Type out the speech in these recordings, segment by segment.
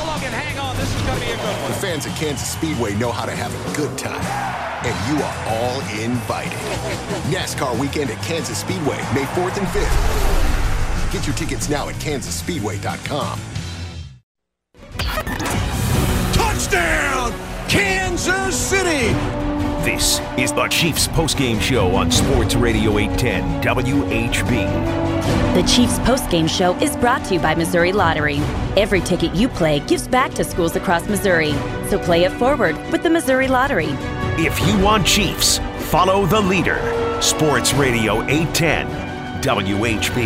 along and hang on. This is going to be a good one. The fans at Kansas Speedway know how to have a good time. And you are all invited. NASCAR weekend at Kansas Speedway, May 4th and 5th. Get your tickets now at kansasspeedway.com. Touchdown, Kansas City! This is the Chiefs postgame show on Sports Radio 810 WHB. The Chiefs postgame show is brought to you by Missouri Lottery. Every ticket you play gives back to schools across Missouri. So play it forward with the Missouri Lottery. If you want Chiefs, follow the leader. Sports Radio 810 WHB.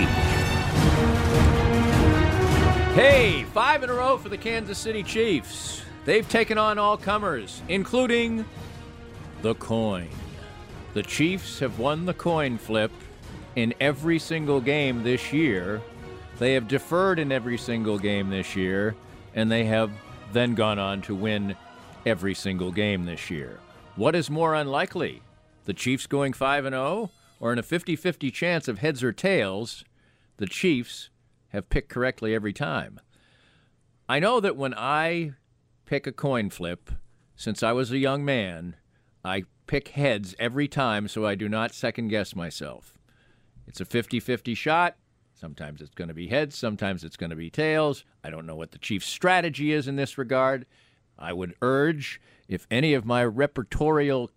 Hey, 5 in a row for the Kansas City Chiefs. They've taken on all comers, including the coin. The Chiefs have won the coin flip in every single game this year. They have deferred in every single game this year, and they have then gone on to win every single game this year. What is more unlikely? The Chiefs going 5-0, or in a 50-50 chance of heads or tails, the Chiefs have picked correctly every time? I know that when I pick a coin flip, since I was a young man, I pick heads every time so I do not second-guess myself. It's a 50-50 shot. Sometimes it's going to be heads. Sometimes it's going to be tails. I don't know what the Chiefs' strategy is in this regard. I would urge, if any of my repertorial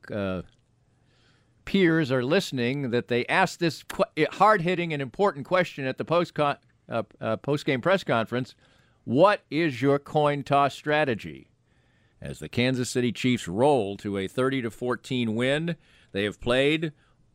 peers are listening, that they ask this hard-hitting and important question at the post-game press conference: what is your coin toss strategy? As the Kansas City Chiefs roll to a 30-14 win, they have played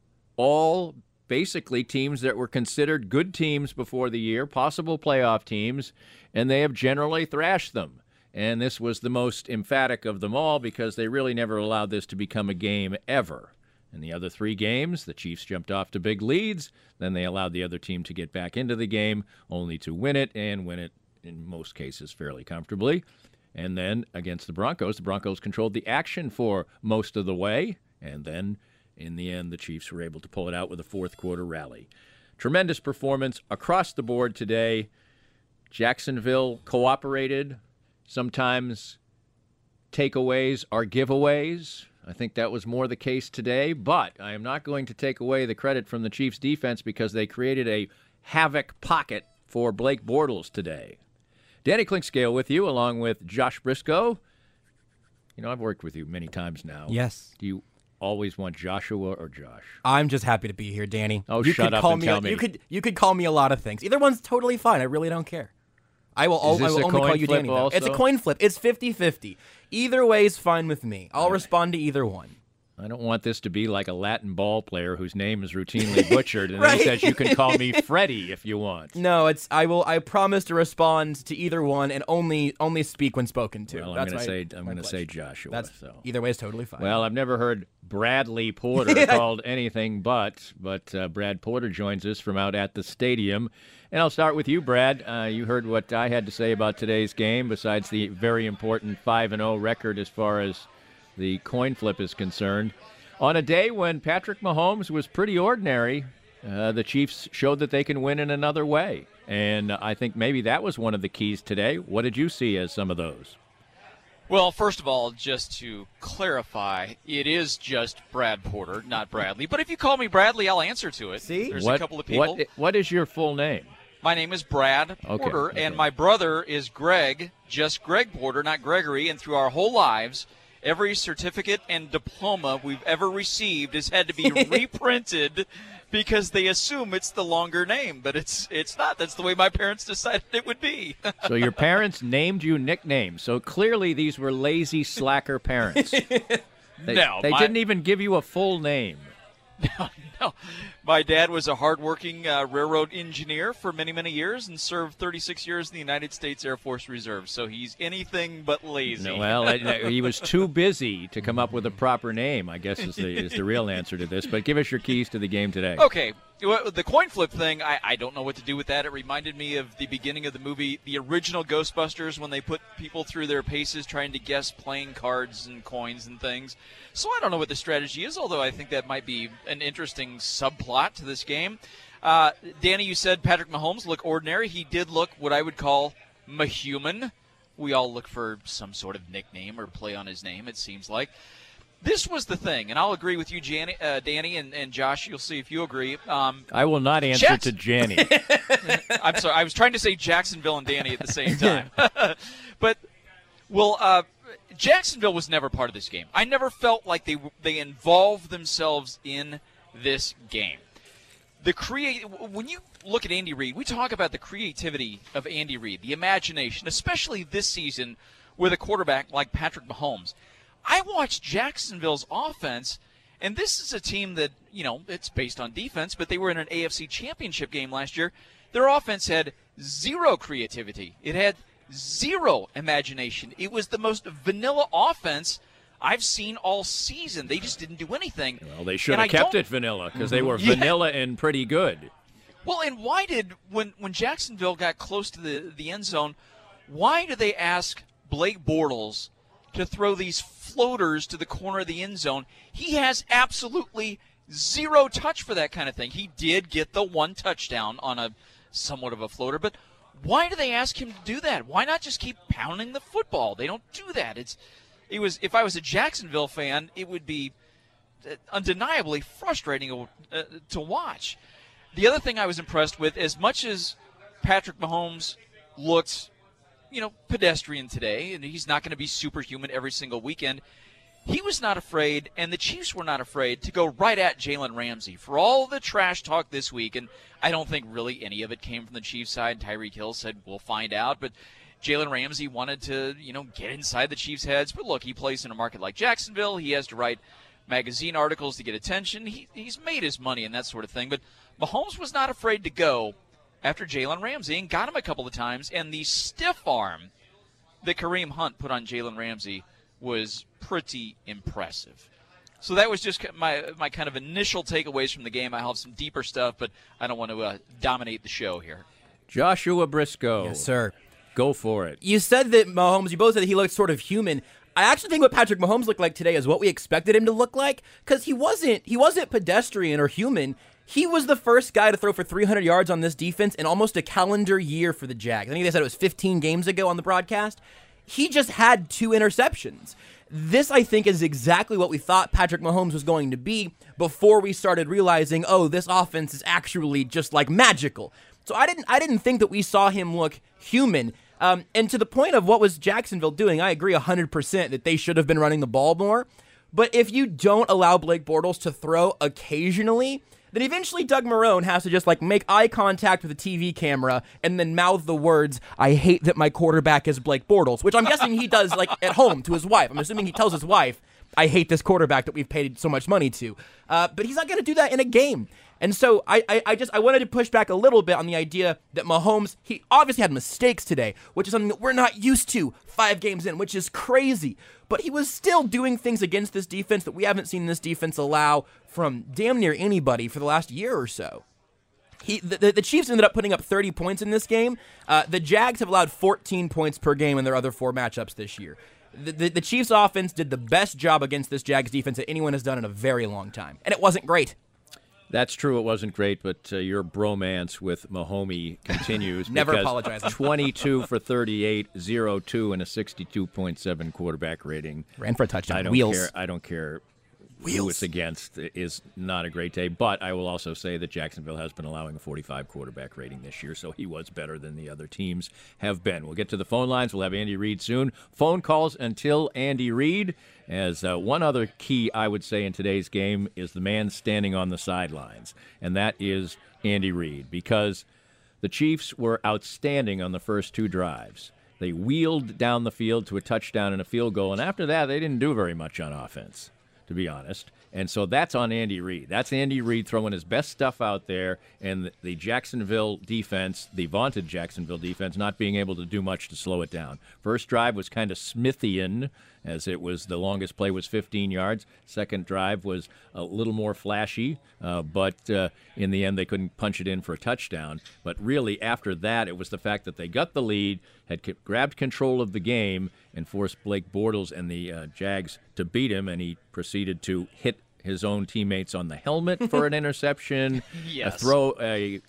all basically teams that were considered good teams before the year, possible playoff teams, and they have generally thrashed them. And this was the most emphatic of them all because they really never allowed this to become a game ever. In the other 3 games, the Chiefs jumped off to big leads, then they allowed the other team to get back into the game, only to win it, and win it in most cases fairly comfortably. And then against the Broncos controlled the action for most of the way, and then in the end, the Chiefs were able to pull it out with a fourth-quarter rally. Tremendous performance across the board today. Jacksonville cooperated. Sometimes takeaways are giveaways. I think that was more the case today, but I am not going to take away the credit from the Chiefs' defense because they created a havoc pocket for Blake Bortles today. Danny Clinkscale with you, along with Josh Briscoe. You know, I've worked with you many times now. Yes. Do you always want Joshua or Josh? I'm just happy to be here, Danny. Oh, shut up and tell me. You could call me a lot of things. Either one's totally fine. I really don't care. I will only call you Danny, though. It's a coin flip. It's 50-50. Either way is fine with me. I'll respond to either one. I don't want this to be like a Latin ball player whose name is routinely butchered, and Right. then he says you can call me Freddie if you want. No, I promise to respond to either one and only speak when spoken to. Well, I'm going to say Joshua. Either way is totally fine. Well, I've never heard Bradley Porter called anything but Brad Porter joins us from out at the stadium. And I'll start with you, Brad. You heard what I had to say about today's game, besides the very important 5-0 record as far as the coin flip is concerned. On a day when Patrick Mahomes was pretty ordinary, the Chiefs showed that they can win in another way. And I think maybe that was one of the keys today. What did you see as some of those? Well, first of all, just to clarify, it is just Brad Porter, not Bradley. But if you call me Bradley, I'll answer to it. See? There's a couple of people. What is your full name? My name is Brad Porter, and my brother is Greg, just Greg Porter, not Gregory. And through our whole lives, every certificate and diploma we've ever received has had to be reprinted because they assume it's the longer name, but it's not. That's the way my parents decided it would be. So your parents named you nicknames. So clearly these were lazy slacker parents. They didn't even give you a full name. No. My dad was a hardworking railroad engineer for many, many years and served 36 years in the United States Air Force Reserve. So he's anything but lazy. No, well, he was too busy to come up with a proper name, I guess is the real answer to this. But give us your keys to the game today. Okay. The coin flip thing, I don't know what to do with that. It reminded me of the beginning of the movie, the original Ghostbusters, when they put people through their paces trying to guess playing cards and coins and things. So I don't know what the strategy is, although I think that might be an interesting subplot to this game. Danny, you said Patrick Mahomes looked ordinary. He did look what I would call mahuman. we all look for some sort of nickname or play on his name, it seems like. This was the thing, and I'll agree with you, Danny, and Josh. You'll see if you agree. I will not answer to Janny. I'm sorry. I was trying to say Jacksonville and Danny at the same time. But, Jacksonville was never part of this game. I never felt like they involved themselves in this game. When you look at Andy Reid, we talk about the creativity of Andy Reid, the imagination, especially this season with a quarterback like Patrick Mahomes. I watched Jacksonville's offense, and this is a team that, it's based on defense, but they were in an AFC championship game last year. Their offense had zero creativity. It had zero imagination. It was the most vanilla offense I've seen all season. They just didn't do anything. Well, they should have kept it vanilla because they were vanilla and pretty good. Well, and why when Jacksonville got close to the end zone, why did they ask Blake Bortles to throw these floaters to the corner of the end zone? He has absolutely zero touch for that kind of thing. He did get the one touchdown on a somewhat of a floater, but why do they ask him to do that? Why not just keep pounding the football? They don't do that. If I was a Jacksonville fan, it would be undeniably frustrating to watch. The other thing I was impressed with, as much as Patrick Mahomes looked, pedestrian today, and he's not going to be superhuman every single weekend, he was not afraid, and the Chiefs were not afraid to go right at Jalen Ramsey. For all the trash talk this week, and I don't think really any of it came from the Chiefs side. Tyreek Hill said, we'll find out, but Jalen Ramsey wanted to, get inside the Chiefs' heads. But look, he plays in a market like Jacksonville. He has to write magazine articles to get attention. He's made his money and that sort of thing. But Mahomes was not afraid to go after Jalen Ramsey and got him a couple of times. And the stiff arm that Kareem Hunt put on Jalen Ramsey was pretty impressive. So that was just my kind of initial takeaways from the game. I have some deeper stuff, but I don't want to dominate the show here. Joshua Briscoe. Yes, sir. Go for it. You said that Mahomes, you both said that he looked sort of human. I actually think what Patrick Mahomes looked like today is what we expected him to look like, because he wasn't pedestrian or human. He was the first guy to throw for 300 yards on this defense in almost a calendar year for the Jags. I think they said it was 15 games ago on the broadcast. He just had 2 interceptions. This, I think, is exactly what we thought Patrick Mahomes was going to be before we started realizing, this offense is actually just like magical. So I didn't think that we saw him look human. And to the point of what was Jacksonville doing, I agree 100% that they should have been running the ball more. But if you don't allow Blake Bortles to throw occasionally, then eventually Doug Marrone has to just make eye contact with the TV camera and then mouth the words, "I hate that my quarterback is Blake Bortles," which I'm guessing he does at home to his wife. I'm assuming he tells his wife, "I hate this quarterback that we've paid so much money to." But he's not going to do that in a game. And so I wanted to push back a little bit on the idea that Mahomes, he obviously had mistakes today, which is something that we're not used to 5 games in, which is crazy. But he was still doing things against this defense that we haven't seen this defense allow from damn near anybody for the last year or so. The Chiefs ended up putting up 30 points in this game. The Jags have allowed 14 points per game in their other 4 matchups this year. The Chiefs offense did the best job against this Jags defense that anyone has done in a very long time. And it wasn't great. That's true. It wasn't great, but your bromance with Mahomie continues. Never apologize. 22 for 38, 0-2, and a 62.7 quarterback rating. Ran for a touchdown. I don't care who it's against. It is not a great day, but I will also say that Jacksonville has been allowing a 45 quarterback rating this year, so he was better than the other teams have been. We'll get to the phone lines. We'll have Andy Reid soon. Phone calls until Andy Reid. As one other key, I would say, in today's game is the man standing on the sidelines, and that is Andy Reid, because the Chiefs were outstanding on the first 2 drives. They wheeled down the field to a touchdown and a field goal, and after that, they didn't do very much on offense, to be honest. And so that's on Andy Reid. That's Andy Reid throwing his best stuff out there, and the Jacksonville defense, the vaunted Jacksonville defense, not being able to do much to slow it down. First drive was kind of Smithian, as it was the longest play was 15 yards. Second drive was a little more flashy, but in the end they couldn't punch it in for a touchdown. But really after that, it was the fact that they got the lead, had grabbed control of the game, and forced Blake Bortles and the Jags to beat him, and he proceeded to hit his own teammates on the helmet for an interception, yes. throw a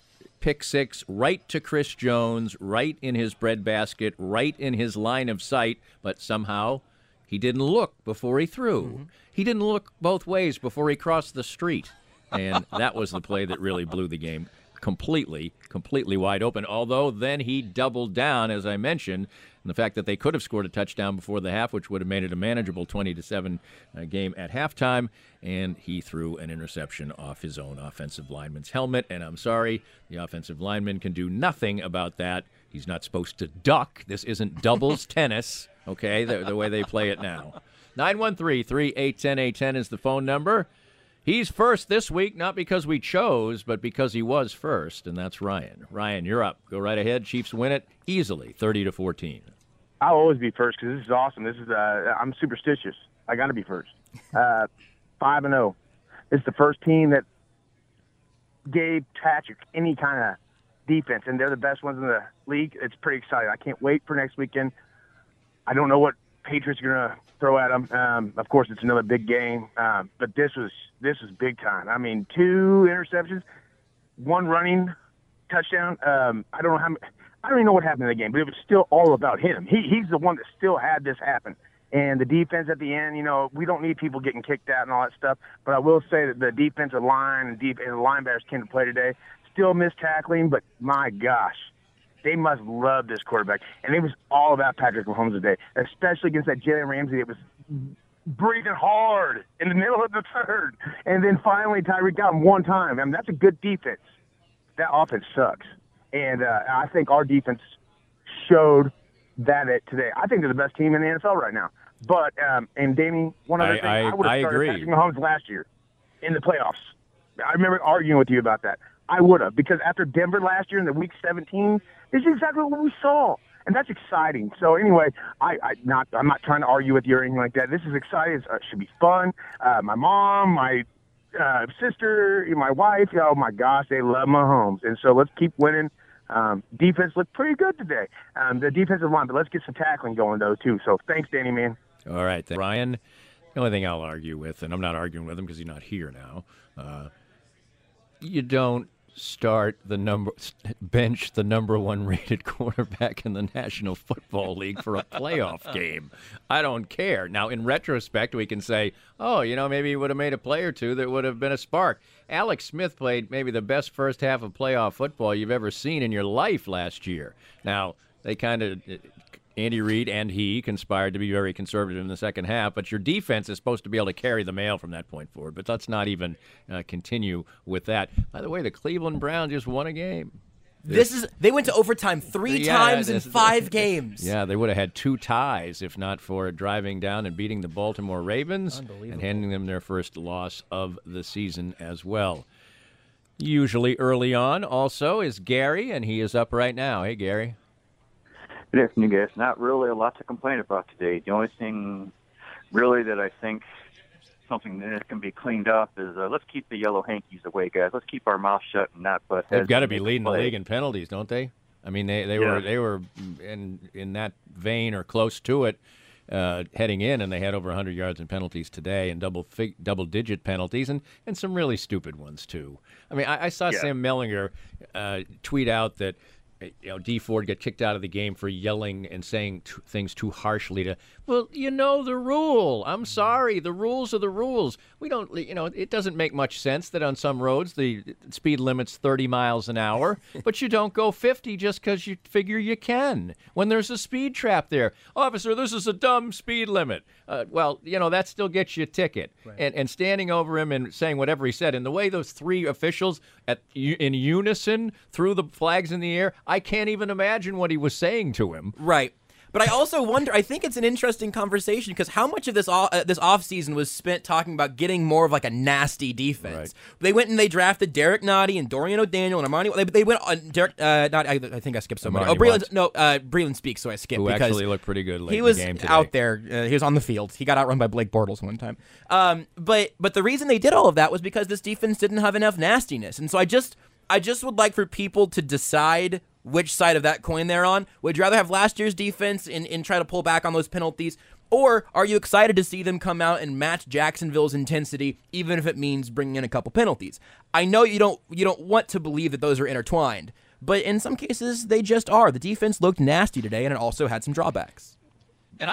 pick six right to Chris Jones, right in his breadbasket, right in his line of sight, but somehow he didn't look before he threw. Mm-hmm. He didn't look both ways before he crossed the street. And that was the play that really blew the game completely wide open. Although then he doubled down, as I mentioned, and the fact that they could have scored a touchdown before the half, which would have made it a manageable 20-7 game at halftime, and he threw an interception off his own offensive lineman's helmet. And I'm sorry, the offensive lineman can do nothing about that. He's not supposed to duck. This isn't doubles tennis, okay, the way they play it now. 913-381-0810 is the phone number. He's first this week, not because we chose, but because he was first, and that's Ryan. Ryan, you're up. Go right ahead. Chiefs win it easily, 30-14. I'll always be first because this is awesome. This is I'm superstitious. I got to be first. 5-0. It's the first team that gave Patrick any kind of defense, and they're the best ones in the league. It's pretty exciting. I can't wait for next weekend. I don't know what Patriots are going to throw at them. Of course, it's another big game, but this was big time. I mean, 2 interceptions, 1 running touchdown. I don't even know what happened in the game, but it was still all about him. He's the one that still had this happen. And the defense at the end, we don't need people getting kicked out and all that stuff. But I will say that the defensive line and the linebackers came to play today. Still missed tackling, but my gosh, they must love this quarterback. And it was all about Patrick Mahomes today, especially against that Jalen Ramsey. It was breathing hard in the middle of the third. And then finally Tyreek got him one time. I mean, that's a good defense. That offense sucks. And I think our defense showed that today. I think they're the best team in the NFL right now. But, and Damien, one other thing, I would have started Patrick Mahomes last year in the playoffs. I remember arguing with you about that. I would have, because after Denver last year in the Week 17, this is exactly what we saw. And that's exciting. So anyway, I'm not trying to argue with you or anything like that. This is exciting. It should be fun. My mom, my sister, my wife, oh my gosh, they love Mahomes. And so let's keep winning. Defense looked pretty good today. The defensive line, but let's get some tackling going though too. So thanks, Danny, man. All right, Ryan. The only thing I'll argue with, and I'm not arguing with him because he's not here now, you don't bench the number 1 rated quarterback in the National Football League for a playoff game. I don't care. Now, in retrospect, we can say, maybe he would have made a play or two that would have been a spark. Alex Smith played maybe the best first half of playoff football you've ever seen in your life last year. Now, they Andy Reid and he conspired to be very conservative in the second half, but your defense is supposed to be able to carry the mail from that point forward. But let's not even continue with that. By the way, the Cleveland Browns just won a game. They went to overtime 3 times in 5 games. Yeah, they would have had 2 ties if not for driving down and beating the Baltimore Ravens and handing them their first loss of the season as well. Usually early on also is Gary, and he is up right now. Hey, Gary. Good afternoon, guys. Not really a lot to complain about today. The only thing really that I think something that can be cleaned up is let's keep the yellow hankies away, guys. Let's keep our mouth shut and not butt heads. They've got to be leading the league in penalties, don't they? I mean, they were in that vein or close to it heading in, and they had over 100 yards in penalties today and double-digit penalties and some really stupid ones too. I mean, I saw Sam Mellinger tweet out that Dee Ford got kicked out of the game for yelling and saying things too harshly well, the rule. I'm sorry. The rules are the rules. We don't, it doesn't make much sense that on some roads the speed limit's 30 miles an hour, but you don't go 50 just because you figure you can when there's a speed trap there. Officer, this is a dumb speed limit. Well, that still gets you a ticket. Right. And standing over him and saying whatever he said, and the way those 3 officials in unison threw the flags in the air, I can't even imagine what he was saying to him. Right. But I also wonder, I think it's an interesting conversation because how much of this offseason was spent talking about getting more of like a nasty defense? Right. They went and they drafted Derek Nottie and Dorian O'Daniel and Armani. They went on Derek, I think I skipped somebody. Breland Speaks, so I skipped. Who because actually looked pretty good late in the game today. He was out there. He was on the field. He got outrun by Blake Bortles one time. But the reason they did all of that was because this defense didn't have enough nastiness. And so I just would like for people to decide which side of that coin they're on. Would you rather have last year's defense and try to pull back on those penalties, Or are you excited to see them come out and match Jacksonville's intensity, even if it means bringing in a couple penalties? I know you don't want to believe that those are intertwined, but in some cases they just are. The defense looked nasty today, and it also had some drawbacks. And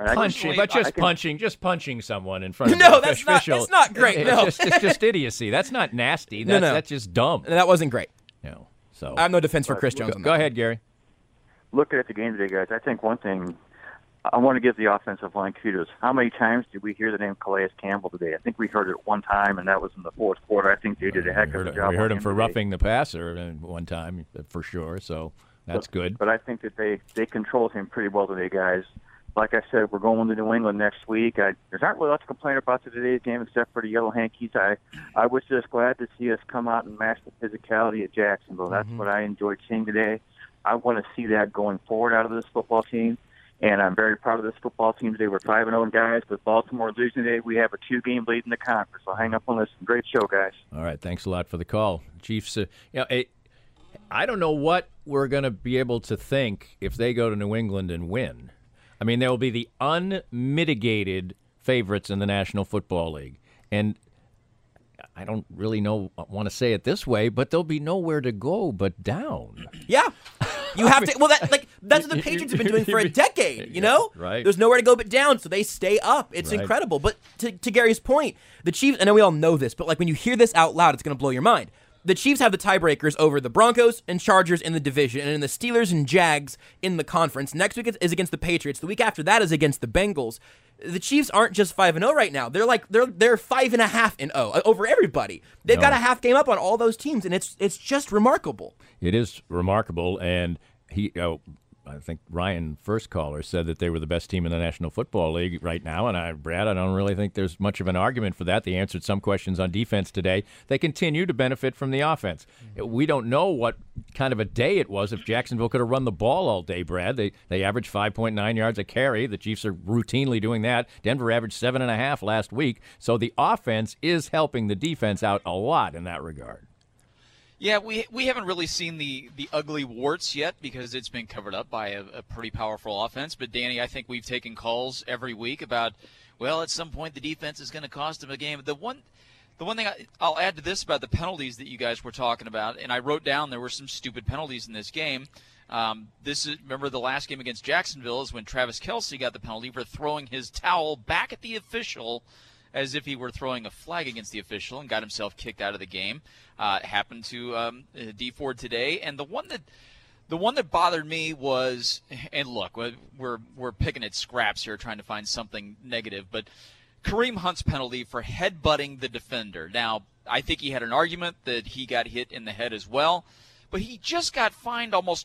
punching someone in front of no, the that's official. That's not great. It's just idiocy. That's not nasty. That's just dumb. That wasn't great. No. So I have no defense for Chris Jones. Go ahead, Gary. Looking at the game today, guys, I think one thing I want to give the offensive line kudos. How many times did we hear the name Calais Campbell today? I think we heard it one time, and that was in the fourth quarter. I think they did a heck of a job. We heard him for today. roughing the passer one time, for sure, so that's good. But I think that they controlled him pretty well today, guys. Like I said, we're going to New England next week. There's not really a lot to complain about today's game except for the Yellow Hankies. I was just glad to see us come out and match the physicality at Jacksonville. That's what I enjoyed seeing today. I want to see that going forward out of this football team, and I'm very proud of this football team today. We're 5-0, guys. With Baltimore losing today, we have a 2-game lead in the conference. So hang up on this. Great show, guys. All right, thanks a lot for the call. Chiefs, I don't know what we're going to be able to think if they go to New England and win. I mean, there will be the unmitigated favorites in the National Football League. And I don't really want to say it this way, but there'll be nowhere to go but down. Yeah. You have to. Well, that's what the Patriots have been doing for a decade, you know? Right. There's nowhere to go but down, so they stay up. It's incredible. But to Gary's point, the Chiefs, I know we all know this, but when you hear this out loud, it's going to blow your mind. The Chiefs have the tiebreakers over the Broncos and Chargers in the division, and in the Steelers and Jags in the conference. Next week is against the Patriots. The week after that is against the Bengals. The Chiefs aren't just 5-0 right now. They're 5.5-0 over everybody. They've got a half game up on all those teams, and it's just remarkable. It is remarkable, and I think Ryan, first caller, said that they were the best team in the National Football League right now, and Brad, I don't really think there's much of an argument for that. They answered some questions on defense today. They continue to benefit from the offense. We don't know what kind of a day it was if Jacksonville could have run the ball all day, Brad. They averaged 5.9 yards a carry. The Chiefs are routinely doing that. Denver averaged 7.5 last week. So the offense is helping the defense out a lot in that regard. Yeah, we haven't really seen the ugly warts yet because it's been covered up by a pretty powerful offense. But, Danny, I think we've taken calls every week about, well, at some point the defense is going to cost them a game. The one thing I'll add to this about the penalties that you guys were talking about, and I wrote down there were some stupid penalties in this game. Remember the last game against Jacksonville is when Travis Kelce got the penalty for throwing his towel back at the official as if he were throwing a flag against the official and got himself kicked out of the game. It happened to Dee Ford today. And the one that bothered me was, and look, we're picking at scraps here trying to find something negative, but Kareem Hunt's penalty for headbutting the defender. Now, I think he had an argument that he got hit in the head as well, but he just got fined almost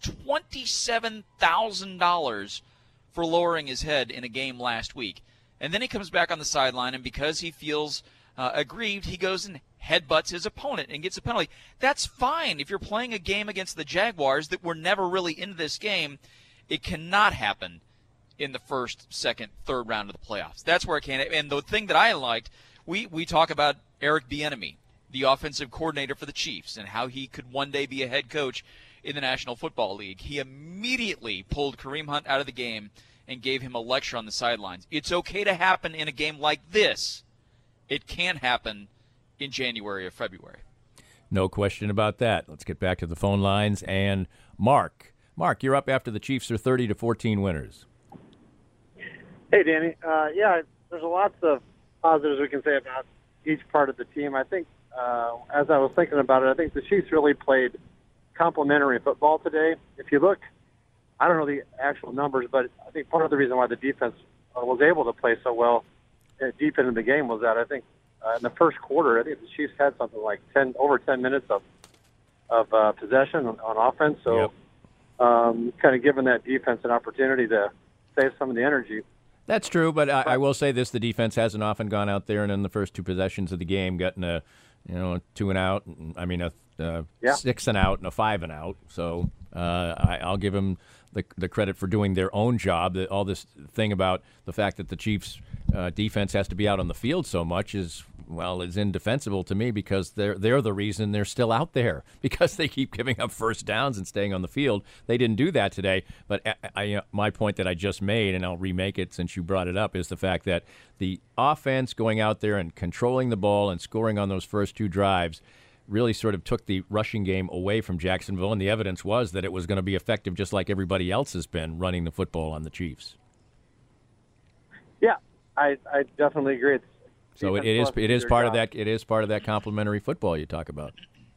$27,000 for lowering his head in a game last week. And then he comes back on the sideline, and because he feels aggrieved, he goes and headbutts his opponent and gets a penalty. That's fine if you're playing a game against the Jaguars that were never really into this game. It cannot happen in the first, second, third round of the playoffs. That's where it can. And the thing that I liked, we talk about Eric Bieniemy, the offensive coordinator for the Chiefs, and how he could one day be a head coach in the National Football League. He immediately pulled Kareem Hunt out of the game and gave him a lecture on the sidelines. It's okay to happen in a game like this. It can happen in January or February. No question about that. Let's get back to the phone lines. And Mark, you're up after the Chiefs are 30-14 winners. Hey, Danny. There's lots of positives we can say about each part of the team. I think, as I was thinking about it, I think the Chiefs really played complementary football today. If you look, I don't know the actual numbers, but I think part of the reason why the defense was able to play so well deep into the game was that I think in the first quarter, I think the Chiefs had something like over 10 minutes of possession on offense. So kind of giving that defense an opportunity to save some of the energy. That's true, but I will say this: the defense hasn't often gone out there and in the first two possessions of the game gotten a 2 and out. I mean a 6 and out and a 5 and out. So I'll give them the credit for doing their own job. All this thing about the fact that the Chiefs' defense has to be out on the field so much is well, is indefensible to me because they're the reason they're still out there because they keep giving up first downs and staying on the field. They didn't do that today. But my point that I just made, and I'll remake it since you brought it up, is the fact that the offense going out there and controlling the ball and scoring on those first 2 drives really sort of took the rushing game away from Jacksonville, and the evidence was that it was going to be effective just like everybody else has been running the football on the Chiefs. Yeah, I definitely agree. So it is part of that. It is part of that complementary football you talk about.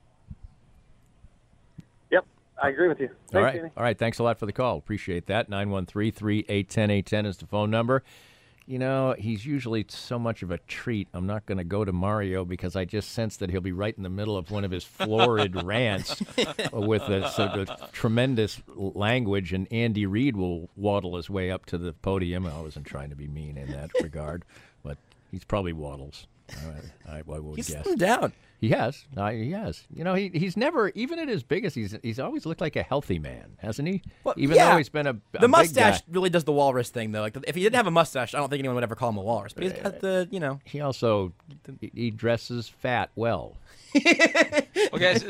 Yep, I agree with you. Thanks, Danny. All right. Thanks a lot for the call. Appreciate that. 913-381-1010 is the phone number. You know, he's usually so much of a treat. I'm not going to go to Mario because I just sense that he'll be right in the middle of one of his florid rants with a tremendous language, and Andy Reid will waddle his way up to the podium. I wasn't trying to be mean in that regard, but he's probably waddles. I would He's guess. slowed down. He has. He has. You know, he's never, even at his biggest, he's always looked like a healthy man, hasn't he? Well, even though he's been a the mustache big guy. really does the walrus thing, though. Like, if he didn't have a mustache, I don't think anyone would ever call him a walrus. But he's got He also he dresses fat well. Well, guys,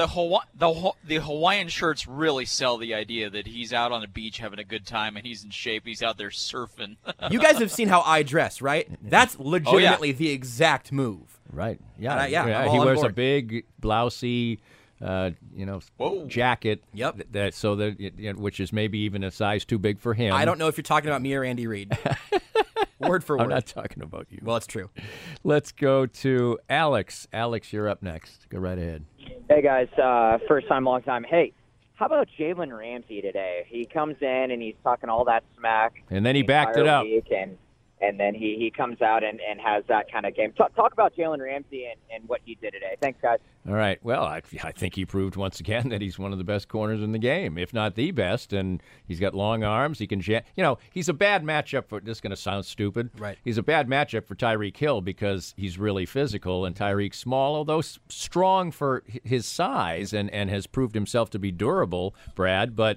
the Hawaiian shirts really sell the idea that he's out on the beach having a good time and he's in shape. He's out there surfing. You guys have seen how I dress, right? That's legitimately the exact move. Right. Yeah. He wears a big blousey, jacket. Yep. Which is maybe even a size too big for him. I don't know if you're talking about me or Andy Reid. Word for word. I'm not talking about you. Well, it's true. Let's go to Alex. Alex, you're up next. Go right ahead. Hey, guys. First time, long time. Hey, how about Jalen Ramsey today? He comes in and he's talking all that smack. And then he backed it up. And then he comes out and has that kind of game. Talk about Jalen Ramsey and what he did today. Thanks, guys. All right. Well, I think he proved once again that he's one of the best corners in the game, if not the best. And he's got long arms. He can, he's a bad matchup for. This is going to sound stupid. Right. He's a bad matchup for Tyreek Hill because he's really physical, and Tyreek's small, although strong for his size, and has proved himself to be durable. Brad, but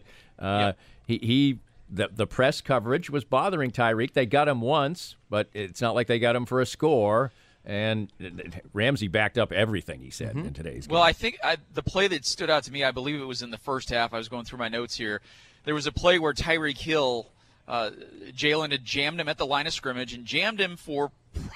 he. The press coverage was bothering Tyreek. They got him once, but it's not like they got him for a score. And Ramsey backed up everything he said in today's game. Well, I think the play that stood out to me, I believe it was in the first half. I was going through my notes here. There was a play where Tyreek Hill, Jalen had jammed him at the line of scrimmage and jammed him for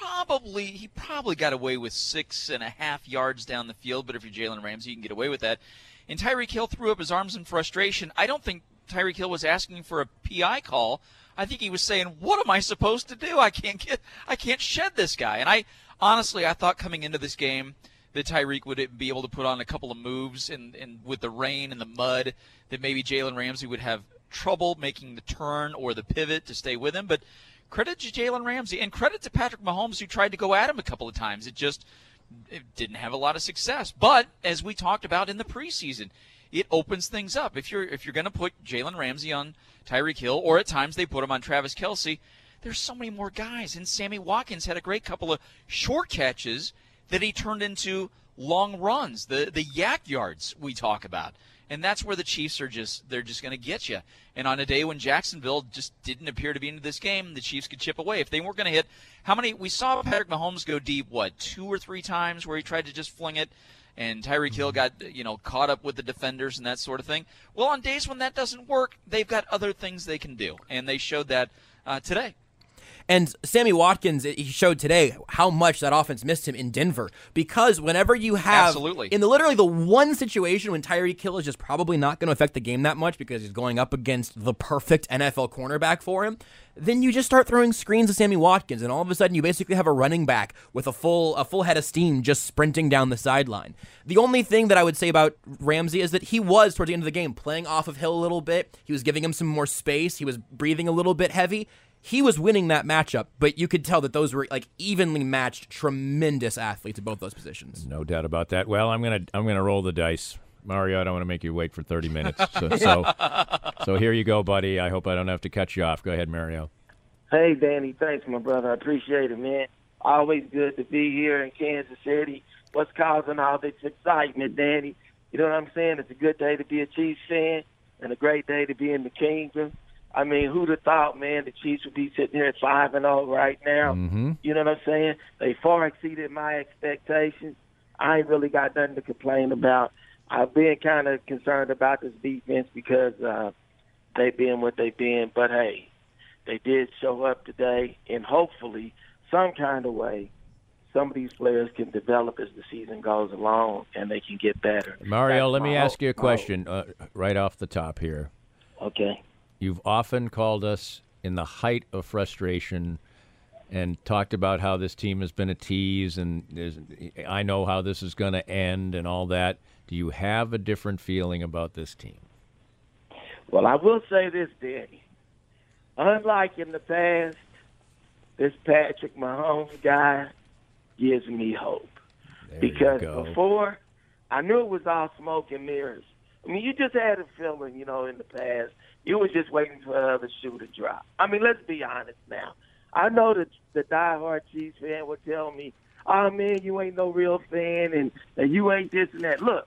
he probably got away with 6.5 yards down the field. But if you're Jalen Ramsey, you can get away with that. And Tyreek Hill threw up his arms in frustration. I don't think Tyreek Hill was asking for a PI call. I think he was saying, "What am I supposed to do? I can't shed this guy." And I thought coming into this game that Tyreek would be able to put on a couple of moves, and with the rain and the mud, that maybe Jalen Ramsey would have trouble making the turn or the pivot to stay with him. But credit to Jalen Ramsey and credit to Patrick Mahomes, who tried to go at him a couple of times. It didn't have a lot of success. But as we talked about in the preseason, it opens things up. If you're going to put Jalen Ramsey on Tyreek Hill, or at times they put him on Travis Kelce, there's so many more guys. And Sammy Watkins had a great couple of short catches that he turned into long runs, the yak yards we talk about. And that's where the Chiefs they're just going to get you. And on a day when Jacksonville just didn't appear to be into this game, the Chiefs could chip away. If they weren't going to hit, we saw Patrick Mahomes go deep, 2 or 3 times where he tried to just fling it. And Tyreek Hill got, caught up with the defenders and that sort of thing. Well, on days when that doesn't work, they've got other things they can do. And they showed that today. And Sammy Watkins, he showed today how much that offense missed him in Denver. Because whenever you have, Absolutely. in literally the one situation when Tyreek Hill is just probably not going to affect the game that much because he's going up against the perfect NFL cornerback for him, then you just start throwing screens to Sammy Watkins, and all of a sudden you basically have a running back with a full head of steam just sprinting down the sideline. The only thing that I would say about Ramsey is that he was, towards the end of the game, playing off of Hill a little bit. He was giving him some more space. He was breathing a little bit heavy. He was winning that matchup, but you could tell that those were evenly matched, tremendous athletes at both those positions. No doubt about that. Well, I'm gonna roll the dice. Mario, I don't want to make you wait for 30 minutes. So here you go, buddy. I hope I don't have to cut you off. Go ahead, Mario. Hey, Danny. Thanks, my brother. I appreciate it, man. Always good to be here in Kansas City. What's causing all this excitement, Danny? You know what I'm saying? It's a good day to be a Chiefs fan and a great day to be in the kingdom. I mean, who'd have thought, man, the Chiefs would be sitting here at 5-0 right now? Mm-hmm. You know what I'm saying? They far exceeded my expectations. I ain't really got nothing to complain about. I've been kind of concerned about this defense because they've been what they've been. But, hey, they did show up today, and hopefully some kind of way some of these players can develop as the season goes along and they can get better. Mario, let me ask you a question right off the top here. Okay. You've often called us in the height of frustration and talked about how this team has been a tease and I know how this is going to end and all that. Do you have a different feeling about this team? Well, I will say this, Danny. Unlike in the past, this Patrick Mahomes guy gives me hope. Because before, I knew it was all smoke and mirrors. I mean, you just had a feeling, in the past, you were just waiting for the other shoe to drop. I mean, let's be honest now. I know that the diehard Chiefs fan would tell me, oh, man, you ain't no real fan and you ain't this and that. Look,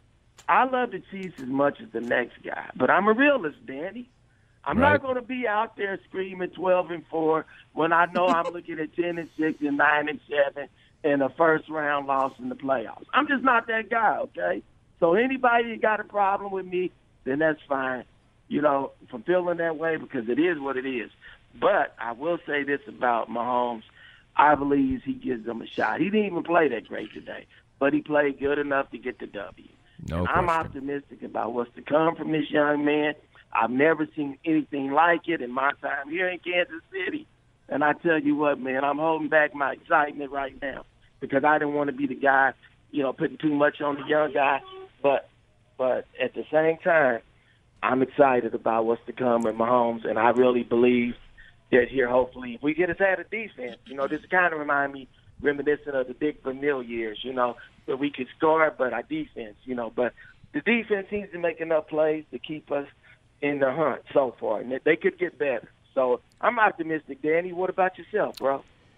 I love the Chiefs as much as the next guy, but I'm a realist, Danny. I'm not going to be out there screaming 12-4 when I know I'm looking at 10-6 and 9-7 and a first-round loss in the playoffs. I'm just not that guy, okay? So anybody that got a problem with me, then that's fine, from feeling that way because it is what it is. But I will say this about Mahomes. I believe he gives them a shot. He didn't even play that great today, but he played good enough to get the W. No I'm optimistic about what's to come from this young man. I've never seen anything like it in my time here in Kansas City. And I tell you what, man, I'm holding back my excitement right now because I didn't want to be the guy, putting too much on the young guy. But at the same time, I'm excited about what's to come with Mahomes, and I really believe that here, hopefully, if we get us out of defense, this kind of remind me, reminiscent of the Dick Vermeil years, where we could score, but our defense, but the defense seems to make enough plays to keep us in the hunt so far, and they could get better. So I'm optimistic, Danny. What about yourself, bro?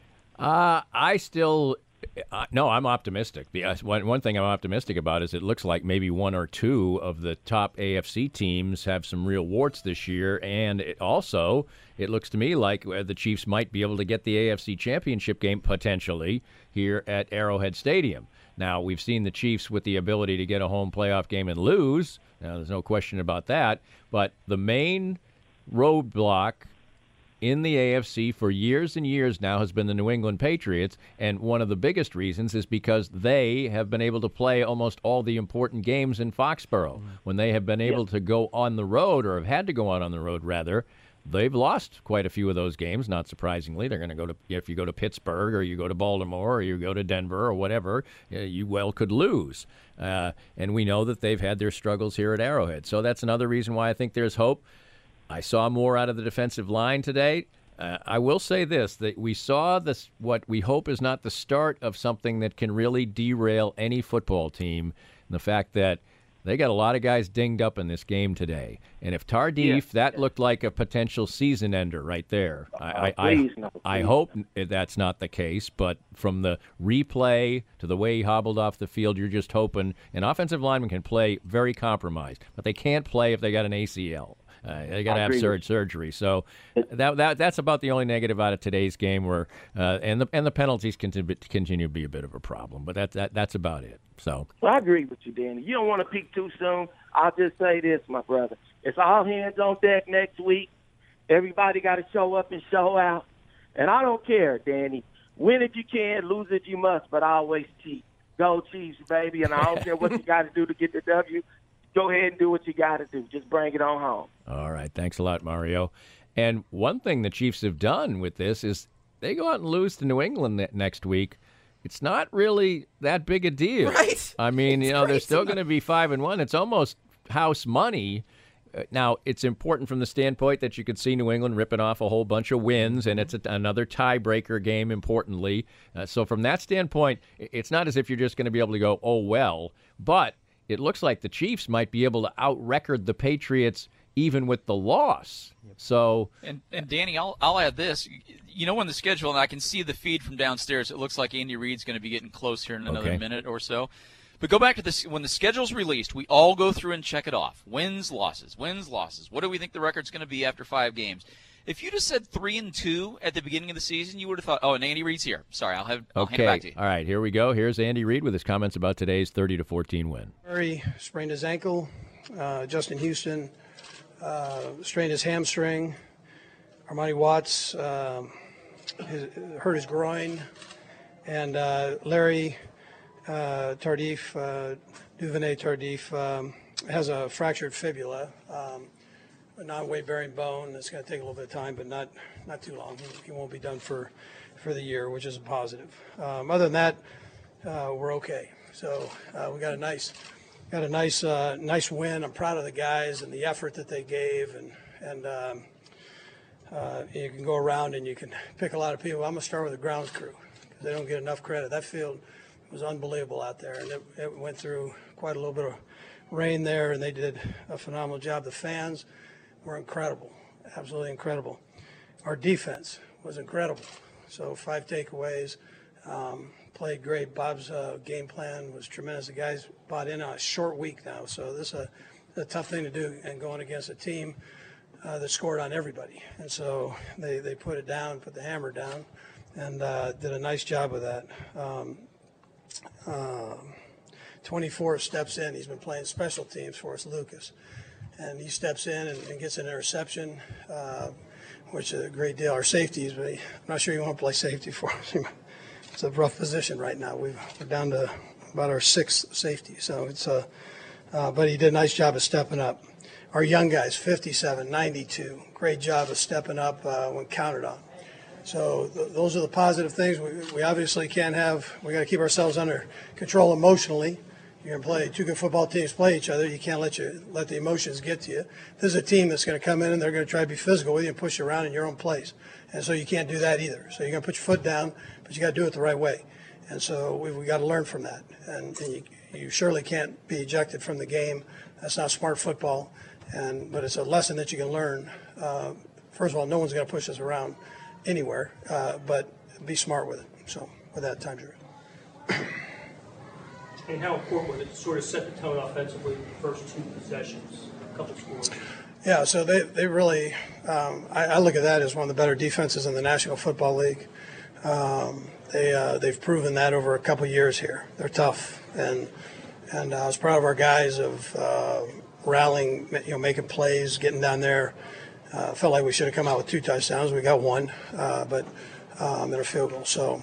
I'm optimistic. One thing I'm optimistic about is it looks like maybe one or two of the top AFC teams have some real warts this year, and it looks to me like the Chiefs might be able to get the AFC Championship game potentially here at Arrowhead Stadium. Now, we've seen the Chiefs with the ability to get a home playoff game and lose. Now, there's no question about that. But the main roadblock in the AFC for years and years now has been the New England Patriots, and one of the biggest reasons is because they have been able to play almost all the important games in Foxborough. When they have been able to go on the road, or have had to go out on the road, rather, they've lost quite a few of those games, not surprisingly. They're going to go to, if you go to Pittsburgh or you go to Baltimore or you go to Denver or whatever, you well could lose. And we know that they've had their struggles here at Arrowhead. So that's another reason why I think there's hope. I saw more out of the defensive line today. I will say this, that we saw this, what we hope is not the start of something that can really derail any football team, and the fact that they got a lot of guys dinged up in this game today. And if Tardif, that looked like a potential season ender right there. I hope that's not the case, but from the replay to the way he hobbled off the field, you're just hoping an offensive lineman can play very compromised, but they can't play if they got an ACL. They got to have surgery. So that's about the only negative out of today's game. Where and the penalties continue to be a bit of a problem. But that's about it. So I agree with you, Danny. You don't want to peak too soon. I'll just say this, my brother. It's all hands on deck next week. Everybody got to show up and show out. And I don't care, Danny. Win if you can, lose if you must, but always cheat. Go Chiefs, baby. And I don't care what you got to do to get the W. Go ahead and do what you got to do. Just bring it on home. All right. Thanks a lot, Mario. And one thing the Chiefs have done with this is they go out and lose to New England next week. It's not really that big a deal. Right. I mean, they're still going to be 5-1. It's almost house money. Now, it's important from the standpoint that you could see New England ripping off a whole bunch of wins, and it's another tiebreaker game, importantly. So from that standpoint, it's not as if you're just going to be able to go, oh, well. But it looks like the Chiefs might be able to out-record the Patriots even with the loss. So, and Danny, I'll add this. In the schedule, and I can see the feed from downstairs, it looks like Andy Reid's going to be getting close here in another minute or so. But go back to this. When the schedule's released, we all go through and check it off. Wins, losses, wins, losses. What do we think the record's going to be after 5 games? If you just said 3-2 at the beginning of the season, you would have thought, oh, and Andy Reid's here. Sorry, I'll hand it back to you. All right, here we go. Here's Andy Reid with his comments about today's 30-14 win. Murray sprained his ankle. Justin Houston strained his hamstring. Armani Watts hurt his groin. And Larry Tardif, Duvernay Tardif, has a fractured fibula. A non-weight-bearing bone. It's going to take a little bit of time, but not too long. He won't be done for the year, which is a positive. Other than that, we're okay. So we got a nice win. I'm proud of the guys and the effort that they gave, and you can go around and you can pick a lot of people. I'm going to start with the grounds crew because they don't get enough credit. That field was unbelievable out there, and it went through quite a little bit of rain there, and they did a phenomenal job. The fans were incredible, absolutely incredible. Our defense was incredible. So 5 takeaways, played great. Bob's game plan was tremendous. The guys bought in on a short week now, so this is a tough thing to do, and going against a team that scored on everybody. And so they put it down, put the hammer down, and did a nice job with that. 24 steps in. He's been playing special teams for us, Lucas. And he steps in and gets an interception, which is a great deal. Our safeties, but I'm not sure you want to play safety for us. It's a rough position right now. We're down to about our 6th safety. So it's but he did a nice job of stepping up. Our young guys, 57, 92, great job of stepping up when counted on. So those are the positive things. We obviously we got to keep ourselves under control emotionally. You're going to play 2 good football teams play each other. You can't let the emotions get to you. This is a team that's going to come in and they're going to try to be physical with you and push you around in your own place. And so you can't do that either. So you're going to put your foot down, but you got to do it the right way. And so we got to learn from that. And you surely can't be ejected from the game. That's not smart football. But it's a lesson that you can learn. First of all, no one's going to push us around anywhere, but be smart with it. So with that, time's yours. And how important was it to sort of set the tone offensively in the first 2 possessions, a couple scores? Yeah, so they really, I look at that as one of the better defenses in the National Football League. They've proven that over a couple years here. They're tough, and I was proud of our guys of rallying, making plays, getting down there. Felt like we should have come out with 2 touchdowns. We got 1, but and a field goal. So.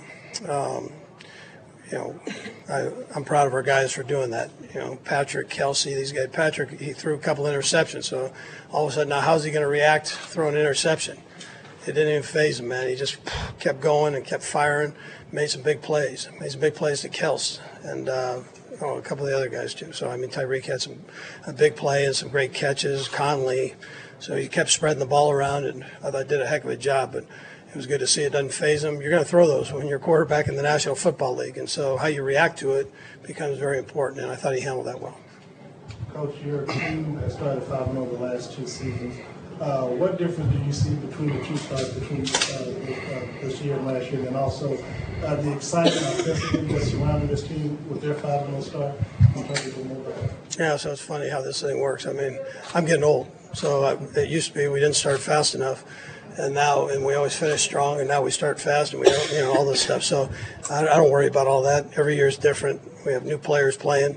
I'm proud of our guys for doing that. Patrick, Kelsey, these guys. Patrick, he threw a couple interceptions. So all of a sudden, now how's he going to react throwing an interception? It didn't even faze him, man. He just kept going and kept firing, made some big plays. Made some big plays to Kels and a couple of the other guys too. So, Tyreek had a big play and some great catches. Conley. So he kept spreading the ball around, and I thought did a heck of a job. But it was good to see it doesn't faze them. You're going to throw those when you're quarterback in the National Football League, and so how you react to it becomes very important, and I thought he handled that well. Coach, your team has started 5-0 the last 2 seasons. What difference do you see between the 2 starts between this year and last year, and also the excitement offensively that surrounded this team with their 5-0 start compared to the mobile? Yeah, so it's funny how this thing works. I'm getting old, so it used to be we didn't start fast enough. And we always finish strong, and now we start fast, and we don't, all this stuff. So I don't worry about all that. Every year is different. We have new players playing.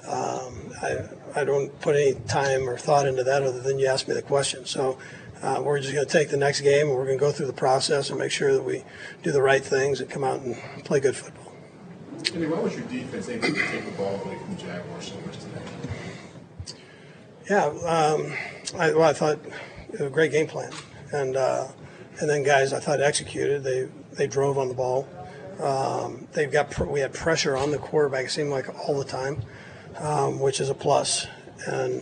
I don't put any time or thought into that other than you asked me the question. So we're just going to take the next game, and we're going to go through the process and make sure that we do the right things and come out and play good football. Andy, why was your defense able to take the ball away from the Jaguars so much today? Yeah, I thought it was a great game plan. And then guys, I thought executed. They drove on the ball. We had pressure on the quarterback. It seemed like all the time, which is a plus. And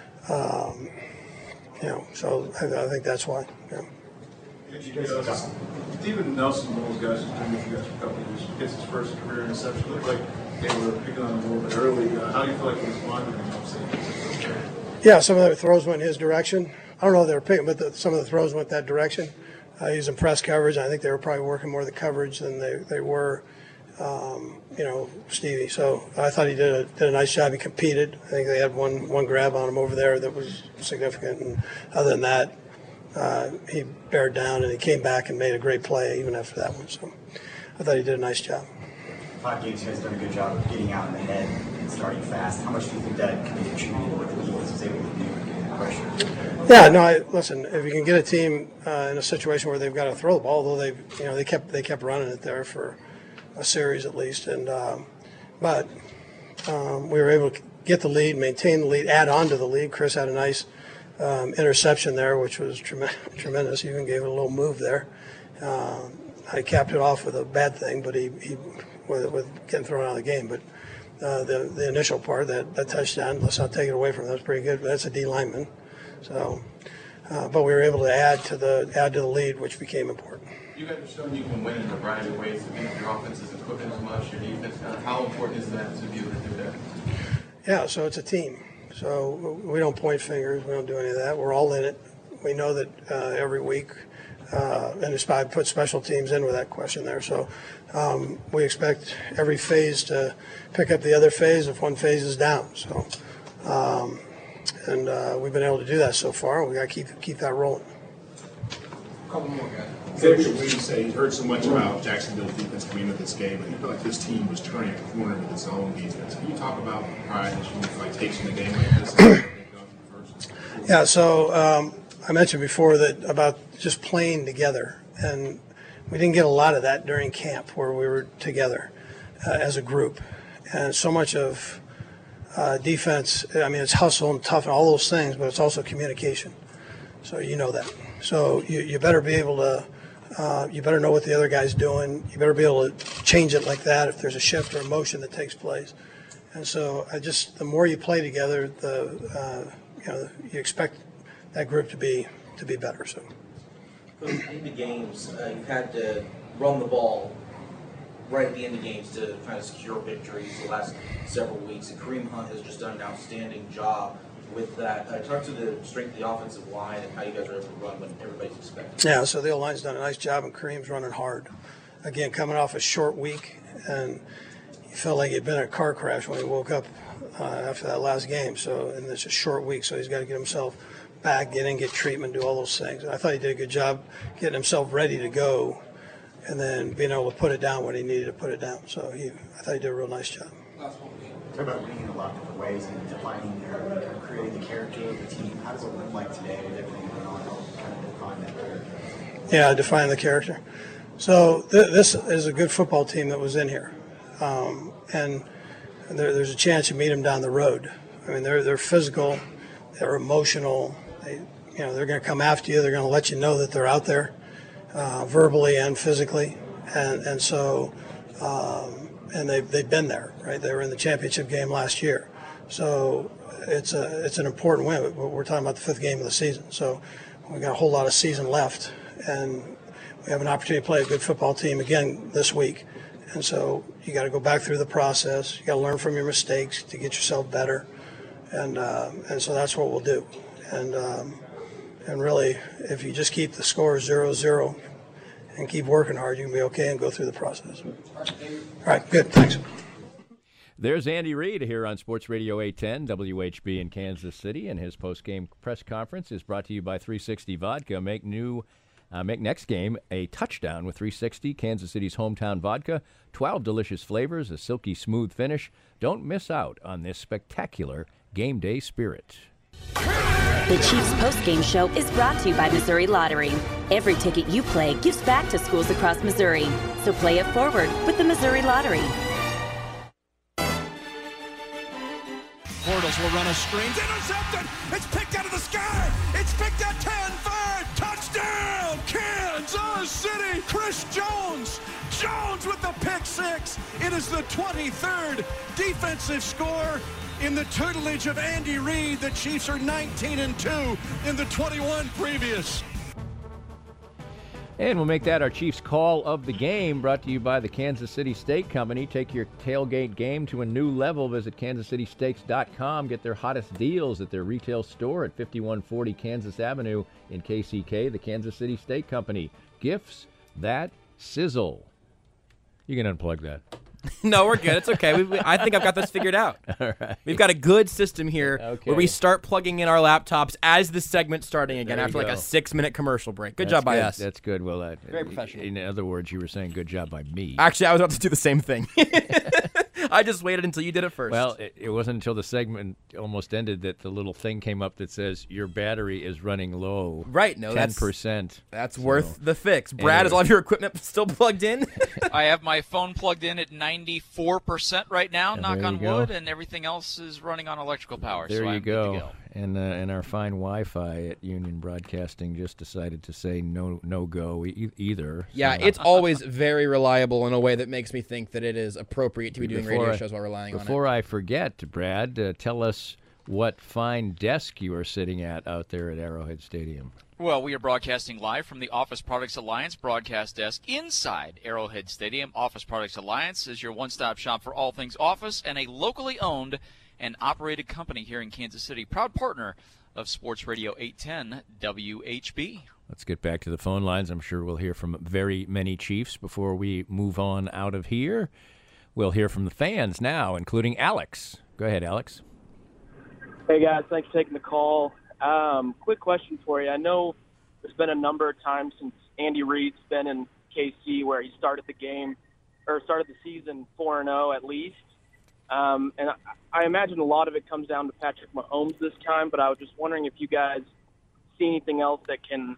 so I think that's why. Yeah. Steven Nelson, one of those guys who's been with you guys for a couple of years, gets his first career interception. Looked like they were picking on him a little bit early. How do you feel like he responded? Yeah, some of the throws went his direction. I don't know if they were picking, but some of the throws went that direction. He was in press coverage. I think they were probably working more of the coverage than they were. Stevie. So I thought he did a nice job. He competed. I think they had one grab on him over there that was significant. And other than that, he bared down and he came back and made a great play even after that one. So I thought he did a nice job. 5 games, you guys done a good job of getting out in the head and starting fast. How much do you think that can be contributed to what the defense was able to do and getting the pressure? Yeah, no. Listen, if you can get a team in a situation where they've got to throw the ball, although they kept running it there for a series at least, and but we were able to get the lead, maintain the lead, add on to the lead. Chris had a nice interception there, which was tremendous. He even gave it a little move there. I capped it off with a bad thing, but he with getting thrown out of the game. But the initial part, that touchdown, let's not take it away from him, that was pretty good. But that's a D lineman. So, but we were able to add to the lead, which became important. You guys have shown you can win in a variety of ways. Your offense isn't cooking as much. Your defense. How important is that to be able to do that? Yeah, so it's a team. So we don't point fingers. We don't do any of that. We're all in it. We know that every week, and it's I put special teams in with that question there. So we expect every phase to pick up the other phase if one phase is down. So, and we've been able to do that so far. We got to keep that rolling. A couple more guys. Xavier Woods say he's heard so much about Jacksonville's defense coming into this game, and he felt like this team was turning a corner with its own defense. Can you talk about pride that you takes in a game like this? Yeah, so I mentioned before that about just playing together, and we didn't get a lot of that during camp where we were together as a group. And so much of defense, I mean, it's hustle and tough and all those things, but it's also communication. So you know that. So you better be able to, you better know what the other guy's doing. You better be able to change it like that if there's a shift or a motion that takes place. And so the more you play together, you expect that group to be better. So in the games, you've had to run the ball right at the end of games to kind of secure victories the last several weeks. And Kareem Hunt has just done an outstanding job with that. Talk to the strength of the offensive line and how you guys are able to run when everybody's expecting. Yeah, so the O-line's done a nice job, and Kareem's running hard. Again, coming off a short week, and he felt like he'd been in a car crash when he woke up after that last game. So, and it's a short week, so he's got to get himself back, get treatment, do all those things. And I thought he did a good job getting himself ready to go, and then being able to put it down when he needed to put it down. So I thought he did a real nice job. Talk about winning in a lot of different ways and defining kind of creating the character of the team. How does it look like today with everything going on? Kind of define that character. Yeah, define the character. So this is a good football team that was in here, and there's a chance you meet them down the road. I mean, they're physical, they're emotional. They're going to come after you. They're going to let you know that they're out there, verbally and physically, and so. And they've been there, right? They were in the championship game last year, so it's an important win. We're talking about the 5th game of the season, so we got a whole lot of season left, and we have an opportunity to play a good football team again this week. And so you got to go back through the process. You got to learn from your mistakes to get yourself better, and so that's what we'll do. And really, if you just keep the score 0-0. And keep working hard, you can be okay and go through the process. All right, good, thanks. There's Andy Reid here on Sports Radio 810, WHB in Kansas City, and his post-game press conference is brought to you by 360 Vodka. Make next game a touchdown with 360, Kansas City's hometown vodka. 12 delicious flavors, a silky smooth finish. Don't miss out on this spectacular game day spirit. The Chiefs postgame show is brought to you by Missouri Lottery. Every ticket you play gives back to schools across Missouri. So play it forward with the Missouri Lottery. Bortles will run a screen. Intercepted! It's picked out of the sky! It's picked at 10-5! Touchdown! Kansas City! Chris Jones! Jones with the pick six! It is the 23rd defensive score in the tutelage of Andy Reid. The Chiefs are 19-2 in the 21 previous. And we'll make that our Chiefs call of the game, brought to you by the Kansas City Steak Company. Take your tailgate game to a new level. Visit kansascitysteaks.com. Get their hottest deals at their retail store at 5140 Kansas Avenue in KCK, the Kansas City Steak Company. Gifts that sizzle. You can unplug that. No, we're good. It's okay. I think I've got this figured out. All right. We've got a good system here where we start plugging in our laptops as the segment's starting again after like a 6-minute commercial break. Good job by us. That's good. Well, very professional. In other words, you were saying good job by me. Actually, I was about to do the same thing. I just waited until you did it first. Well, it wasn't until the segment almost ended that the little thing came up that says your battery is running low. Right. No, 10%. That's worth the fix. Brad, is all of your equipment still plugged in? I have my phone plugged in at 94% right now, knock on wood, and everything else is running on electrical power. There so you I'm go. good to go. And our fine Wi-Fi at Union Broadcasting just decided to say no go either. Yeah, so. it's always very reliable in a way that makes me think that it is appropriate to be doing radio shows while relying on it. Before I forget, Brad, tell us what fine desk you are sitting at out there at Arrowhead Stadium. Well, we are broadcasting live from the Office Products Alliance broadcast desk inside Arrowhead Stadium. Office Products Alliance is your one-stop shop for all things office and a locally owned and operated company here in Kansas City. Proud partner of Sports Radio 810 WHB. Let's get back to the phone lines. I'm sure we'll hear from very many Chiefs before we move on out of here. We'll hear from the fans now, including Alex. Go ahead, Alex. Hey, guys. Thanks for taking the call. Quick question for you. I know there's been a number of times since Andy Reid's been in KC where he started the season 4-0 at least. And I imagine a lot of it comes down to Patrick Mahomes this time, but I was just wondering if you guys see anything else that can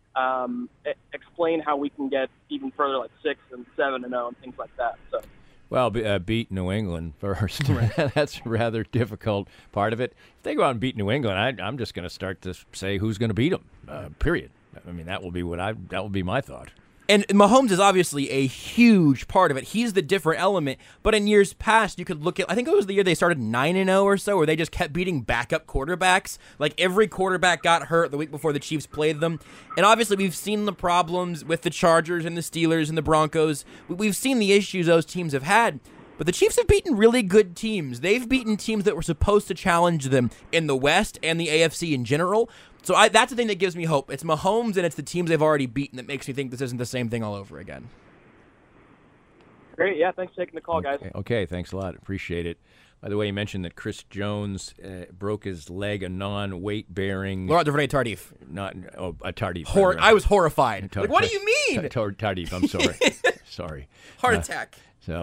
explain how we can get even further, like 6 and 7-0 and things like that. So. Well, beat New England first. That's a rather difficult part of it. If they go out and beat New England, I'm just going to start to say who's going to beat them. Period. I mean, that will be my thought. And Mahomes is obviously a huge part of it. He's the different element. But in years past, you could look at, I think it was the year they started 9-0 or so, where they just kept beating backup quarterbacks. Like every quarterback got hurt the week before the Chiefs played them. And obviously we've seen the problems with the Chargers and the Steelers and the Broncos. We've seen the issues those teams have had. But the Chiefs have beaten really good teams. They've beaten teams that were supposed to challenge them in the West and the AFC in general. So that's the thing that gives me hope. It's Mahomes and it's the teams they've already beaten that makes me think this isn't the same thing all over again. Great. Yeah, thanks for taking the call, guys. Okay, thanks a lot. Appreciate it. By the way, you mentioned that Chris Jones broke his leg, a non-weight bearing. Laurent Duvernay-Tardif. A Tardif. I was horrified. Like, what do you mean? Tardif, I'm sorry. Sorry. Heart attack.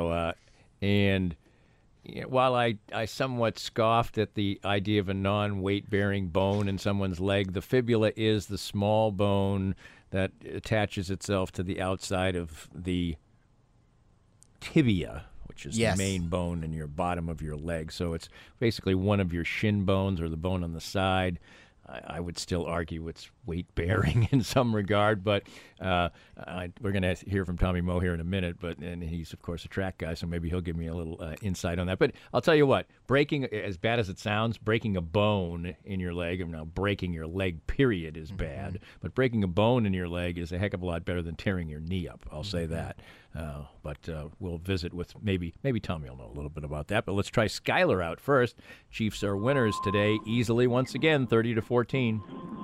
And while I somewhat scoffed at the idea of a non-weight-bearing bone in someone's leg, the fibula is the small bone that attaches itself to the outside of the tibia, which is the main bone in your bottom of your leg. So it's basically one of your shin bones or the bone on the side. I would still argue it's weight-bearing in some regard, but we're going to hear from Tommy Moe here in a minute, and he's, of course, a track guy, so maybe he'll give me a little insight on that. But I'll tell you what, breaking, as bad as it sounds, breaking a bone in your leg, now breaking your leg, period, is bad, but breaking a bone in your leg is a heck of a lot better than tearing your knee up, I'll say that. But we'll visit with maybe Tommy will know a little bit about that. But let's try Skyler out first. Chiefs are winners today, easily once again, 30-14.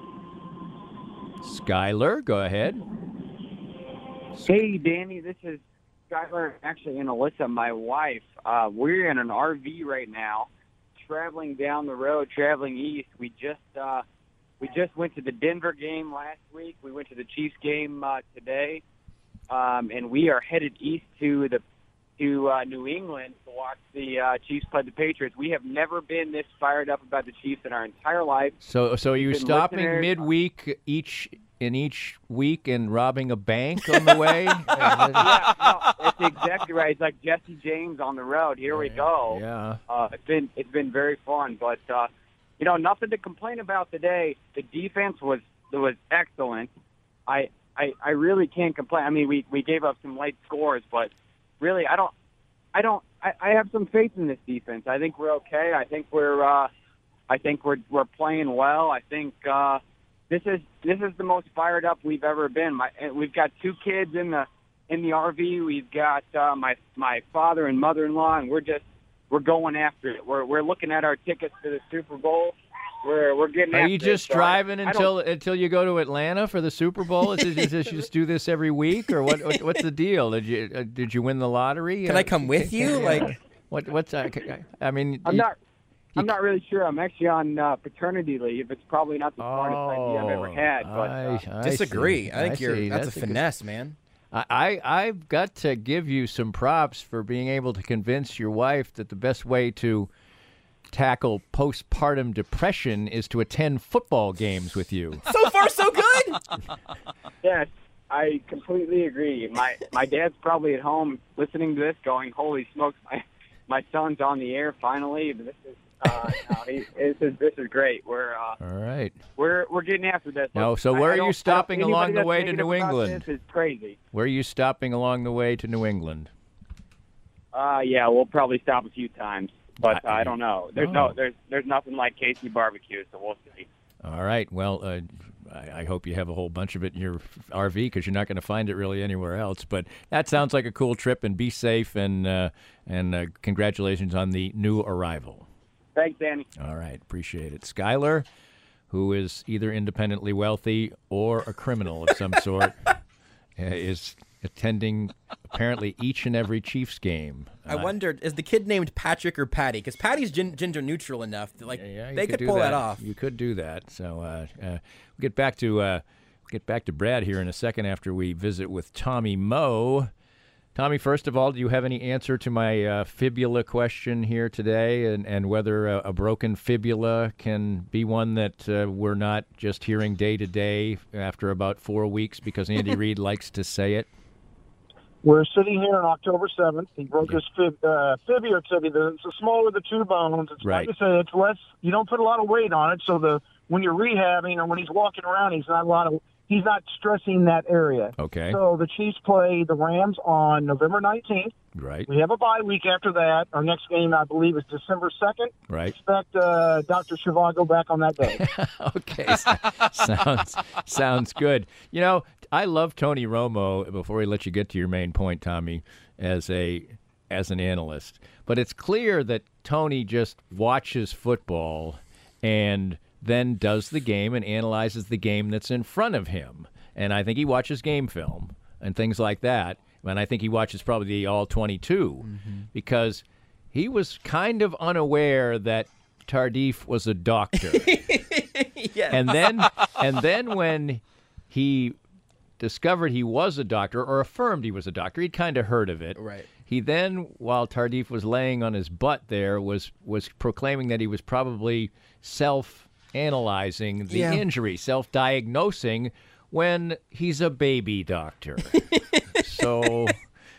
Skyler, go ahead. Hey, Danny, this is Skyler, actually, and Alyssa, my wife. We're in an RV right now, traveling down the road, traveling east. We just went to the Denver game last week. We went to the Chiefs game today. And we are headed east to New England to watch the Chiefs play the Patriots. We have never been this fired up about the Chiefs in our entire life. So you're stopping midweek each week and robbing a bank on the way? Yeah, no, that's exactly right. It's like Jesse James on the road. Here we go. Yeah. It's been very fun, but nothing to complain about today. The defense was excellent. I really can't complain. I mean, we gave up some late scores, but really, I have some faith in this defense. I think we're okay. I think we're playing well. I think this is the most fired up we've ever been. We've got 2 kids in the RV. We've got my father and mother-in-law, and we're going after it. We're looking at our tickets to the Super Bowl. we're getting. Are after you this, just so driving I don't- until you go to Atlanta for the Super Bowl? Is it you just do this every week, or what's the deal? Did you win the lottery? Can I come with you? Like, what's I mean, I'm not really sure. I'm actually on paternity leave. It's probably not the smartest idea I've ever had. But I disagree. see. I think see. that's a good- finesse, man. I've got to give you some props for being able to convince your wife that the best way to tackle postpartum depression is to attend football games with you. So far, so good. yes, I completely agree. My dad's probably at home listening to this, going, "Holy smokes, my son's on the air finally." This is great. We're All right. We're getting after this. No, so I where are don't- you stopping anybody along the that's way to negative New about England? This is crazy. Where are you stopping along the way to New England? Yeah, we'll probably stop a few times, but I don't know. Oh. There's nothing like Casey barbecue, so we'll see. All right. Well, I hope you have a whole bunch of it in your RV because you're not going to find it really anywhere else. But that sounds like a cool trip, and be safe, and congratulations on the new arrival. Thanks, Danny. All right. Appreciate it. Skylar, who is either independently wealthy or a criminal of some sort, is attending apparently each and every Chiefs game. I wondered, is the kid named Patrick or Patty? Because Patty's gender neutral enough that, like, they could do pull that off. You could do that. So we'll get back to Brad here in a second after we visit with Tommy Moe. Tommy, first of all, do you have any answer to my fibula question here today, and whether a broken fibula can be one that we're not just hearing day to day after about 4 weeks because Andy Reid likes to say it? We're sitting here on October 7th. He broke his fibula tibia. It's the smaller of the two bones. It's Right. Like I say, it's less. You don't put a lot of weight on it, so when you're rehabbing or when he's walking around, he's not stressing that area. Okay. So the Chiefs play the Rams on November 19th. Right. We have a bye week after that. Our next game, I believe, is December 2nd. Right. Expect Dr. Zhivago back on that day. Okay. Sounds good. You know, I love Tony Romo, before we let you get to your main point, Tommy, as an analyst. But it's clear that Tony just watches football and then does the game and analyzes the game that's in front of him. And I think he watches game film and things like that. And I think he watches probably the All-22 because he was kind of unaware that Tardif was a doctor. Yes. And then when he discovered he was a doctor, or affirmed he was a doctor, he'd kind of heard of it. Right. He then, while Tardif was laying on his butt there, was proclaiming that he was probably self-analyzing the injury, self-diagnosing, when he's a baby doctor. So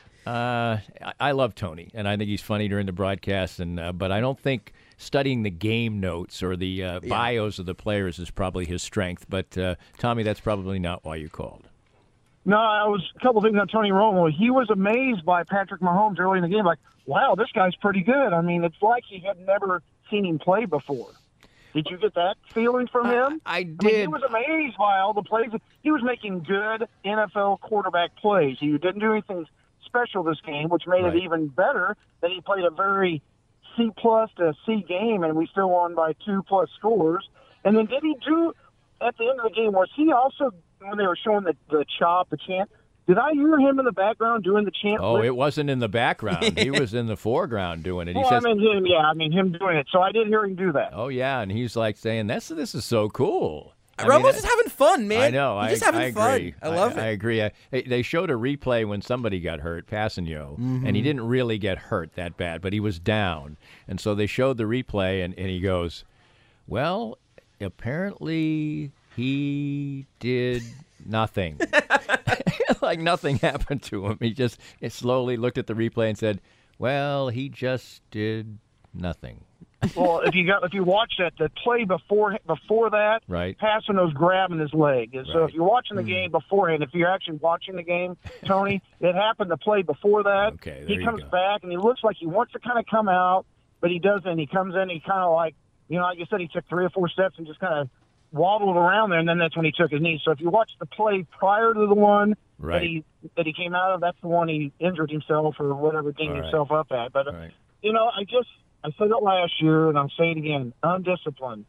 I love Tony, and I think he's funny during the broadcast, but I don't think studying the game notes or the bios of the players is probably his strength. But, Tommy, that's probably not why you called. No, I was a couple things on Tony Romo. He was amazed by Patrick Mahomes early in the game. Like, wow, this guy's pretty good. I mean, it's like he had never seen him play before. Did you get that feeling from him? I did. I mean, he was amazed by all the plays. He was making good NFL quarterback plays. He didn't do anything special this game, which made it even better that he played a very C+ to C game, and we still won by 2+ scores. And then did he do, at the end of the game, was he also, when they were showing the chop, the chant, did I hear him in the background doing the chant? Oh, it wasn't in the background. He was in the foreground doing it. He Well, says, him doing it. So I did hear him do that. oh, yeah, and he's like saying, this is so cool. Romo's just having fun, man. I know. He's just having I fun. agree. I love it. I agree. They showed a replay when somebody got hurt, Passanio, and he didn't really get hurt that bad, but he was down. And so they showed the replay, and he goes, well, apparently he did nothing. Like nothing happened to him. He just slowly looked at the replay and said, well, he just did nothing. Well, if you watch that, the play before that, Right. Passano's grabbing his leg. And so if you're watching the game beforehand, if you're actually watching the game, Tony, it happened the play before that. Okay, there he you comes go. back and he looks like he wants to kind of come out, but he doesn't. He comes in, he kind of like you said, he took 3 or 4 steps and just kind of waddled around there, and then that's when he took his knee. So if you watch the play prior to the one that he came out of, that's the one he injured himself or whatever, dinged himself up at. But I said it last year, and I'll say it again: undisciplined.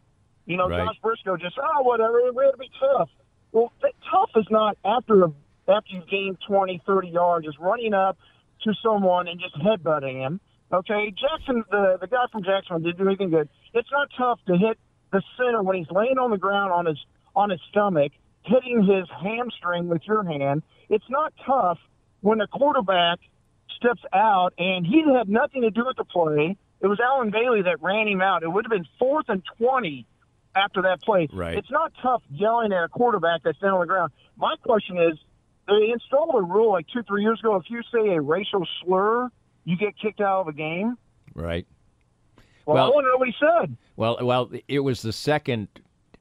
You know, Right. Josh Briscoe just, whatever, we had to be tough. Well, tough is not after you gain 20, 30 yards, just running up to someone and just headbutting him. Okay, Jackson, the guy from Jacksonville didn't do anything good. It's not tough to hit the center when he's laying on the ground on his stomach, hitting his hamstring with your hand. It's not tough when a quarterback steps out, and he had nothing to do with the play. It was Alan Bailey that ran him out. It would have been 4th and 20 after that play. Right. It's not tough yelling at a quarterback that's down on the ground. My question is, they installed a rule like 2-3 years ago. If you say a racial slur, you get kicked out of a game. Right. Well, I want to know what he said. Well, it was the second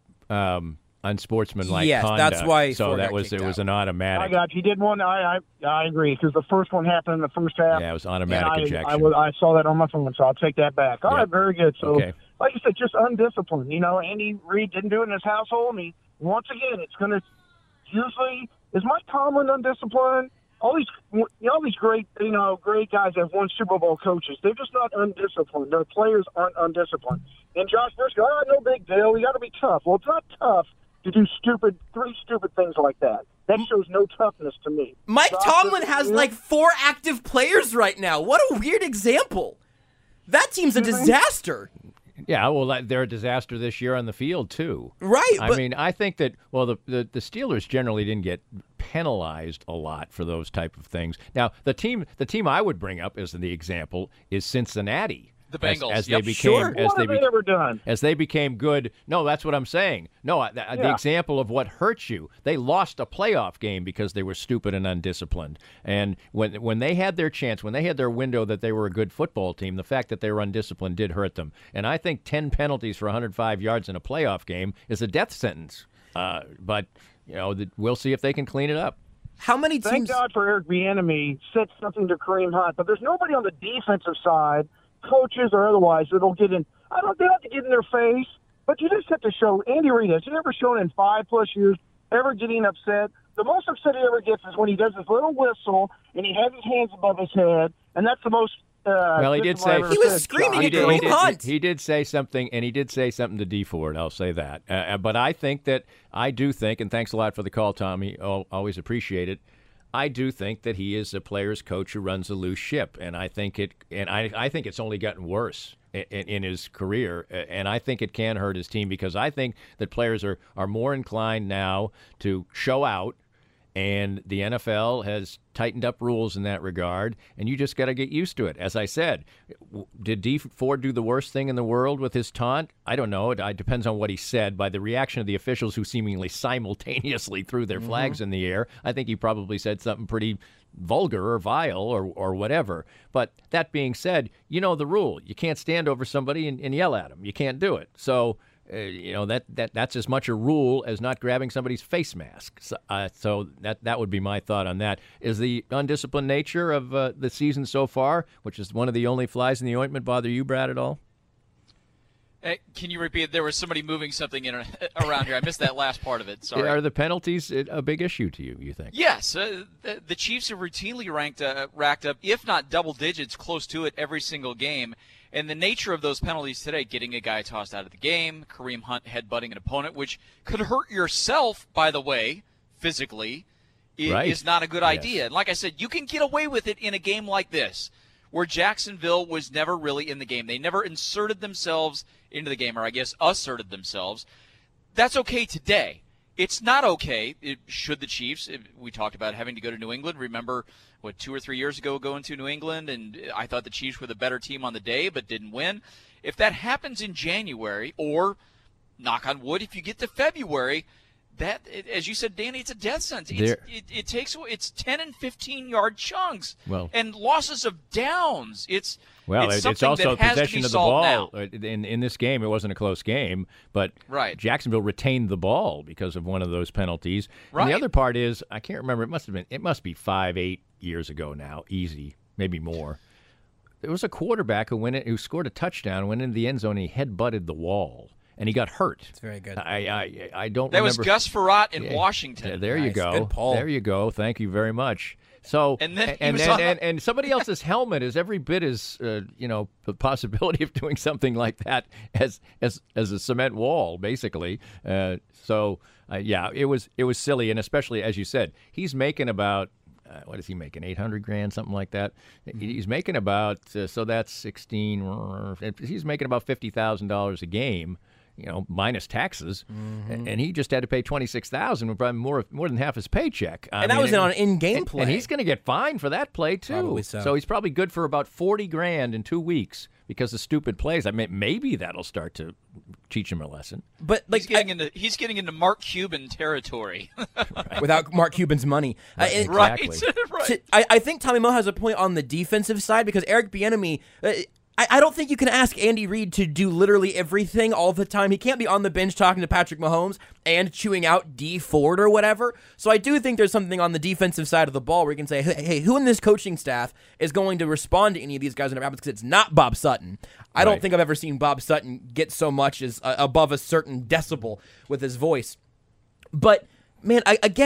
unsportsmanlike Yes, conduct. that's why So Ford that got was kicked it was out. an automatic. I got you. He did one. I agree, because the first one happened in the first half. Yeah, it was automatic and ejection. I saw that on my phone, so I'll take that back. All Yeah. right, very good. So, Okay. like you said, just undisciplined. You know, Andy Reid didn't do it in his household, and once again, it's going to usually – is Mike Tomlin undisciplined? All these great guys that have won Super Bowl coaches, they're just not undisciplined. Their players aren't undisciplined. And Josh Briscoe, no big deal. We got to be tough. Well, it's not tough to do three stupid things like that. That shows no toughness to me. Mike Josh Tomlin Briscoe, has like 4 active players right now. What a weird example. That team's a disaster. Yeah, well, they're a disaster this year on the field too. Right. I mean, I think that the Steelers generally didn't get penalized a lot for those type of things. Now, the team I would bring up as the example is Cincinnati. The Bengals. As Yep. they became, What have they ever done? As they became good. No, that's what I'm saying. No, the example of what hurts you. They lost a playoff game because they were stupid and undisciplined. And when they had their chance, when they had their window that they were a good football team, the fact that they were undisciplined did hurt them. And I think 10 penalties for 105 yards in a playoff game is a death sentence. But we'll see if they can clean it up. How many teams? Thank God for Eric Bieniemy said something to Kareem Hunt, but there's nobody on the defensive side, coaches or otherwise, that'll get in. They don't have to get in their face, but you just have to show. Andy Reid has never shown in 5+ years ever getting upset. The most upset he ever gets is when he does his little whistle and he has his hands above his head, and that's the most. Well, he did say he was screaming at Kareem Hunt. He did say something, and he did say something to D Ford. I'll say that. But I do think, and thanks a lot for the call, Tommy. Always appreciate it. I do think that he is a player's coach who runs a loose ship, and I think it's only gotten worse in his career, and I think it can hurt his team because I think that players are more inclined now to show out, and the NFL has tightened up rules in that regard, and you just got to get used to it. As I said, did D Ford do the worst thing in the world with his taunt? I don't know. It depends on what he said. By the reaction of the officials who seemingly simultaneously threw their flags in the air, I think he probably said something pretty vulgar or vile or whatever. But that being said, you know the rule. You can't stand over somebody and yell at them. You can't do it. So that's as much a rule as not grabbing somebody's face mask. So that would be my thought on that. Is the undisciplined nature of the season so far, which is one of the only flies in the ointment, bother you, Brad, at all? Can you repeat? There was somebody moving something around here. I missed that last part of it. Sorry. Are the penalties a big issue to you think? Yes. The Chiefs have routinely racked up, if not double digits, close to it every single game. And the nature of those penalties today, getting a guy tossed out of the game, Kareem Hunt headbutting an opponent, which could hurt yourself, by the way, physically, is not a good idea. And like I said, you can get away with it in a game like this, where Jacksonville was never really in the game. They never inserted themselves into the game, or I guess asserted themselves. That's okay today. It's not okay should the Chiefs, we talked about having to go to New England. Remember, 2 or 3 years ago going to New England, and I thought the Chiefs were the better team on the day but didn't win. If that happens in January, or, knock on wood, if you get to February, that, as you said, Danny, it's a death sentence. It's 10 and 15-yard chunks and losses of downs. It's also possession of the ball. Now. In this game, it wasn't a close game, but Jacksonville retained the ball because of one of those penalties. Right. And the other part is, I can't remember. It must be 5-8 years ago now, easy, maybe more. There was a quarterback who scored a touchdown, went into the end zone, and he headbutted the wall. And he got hurt. It's very good. I don't remember. That was Gus Frerotte in Washington. There you go. Good Paul. There you go. Thank you very much. So And then he and, was and, on- and somebody else's helmet is every bit as the possibility of doing something like that as a cement wall, basically. Yeah, it was silly, and especially as you said, he's making about. What is he making? $800,000, something like that. He's making about so that's 16. He's making about $50,000 a game, minus taxes, and he just had to pay $26,000, probably more than half his paycheck. And that was on in-game play. And he's going to get fined for that play too. Probably so. He's probably good for about $40,000 in 2 weeks because of stupid plays. I mean, maybe that'll start to teach him a lesson. But he's getting into Mark Cuban territory without Mark Cuban's money. Exactly. Right. I think Tommy Moe has a point on the defensive side because Eric Bieniemy. I don't think you can ask Andy Reid to do literally everything all the time. He can't be on the bench talking to Patrick Mahomes and chewing out D Ford or whatever. So I do think there's something on the defensive side of the ball where you can say, hey, who in this coaching staff is going to respond to any of these guys when it happens? Because it's not Bob Sutton. I don't think I've ever seen Bob Sutton get so much as above a certain decibel with his voice. But man,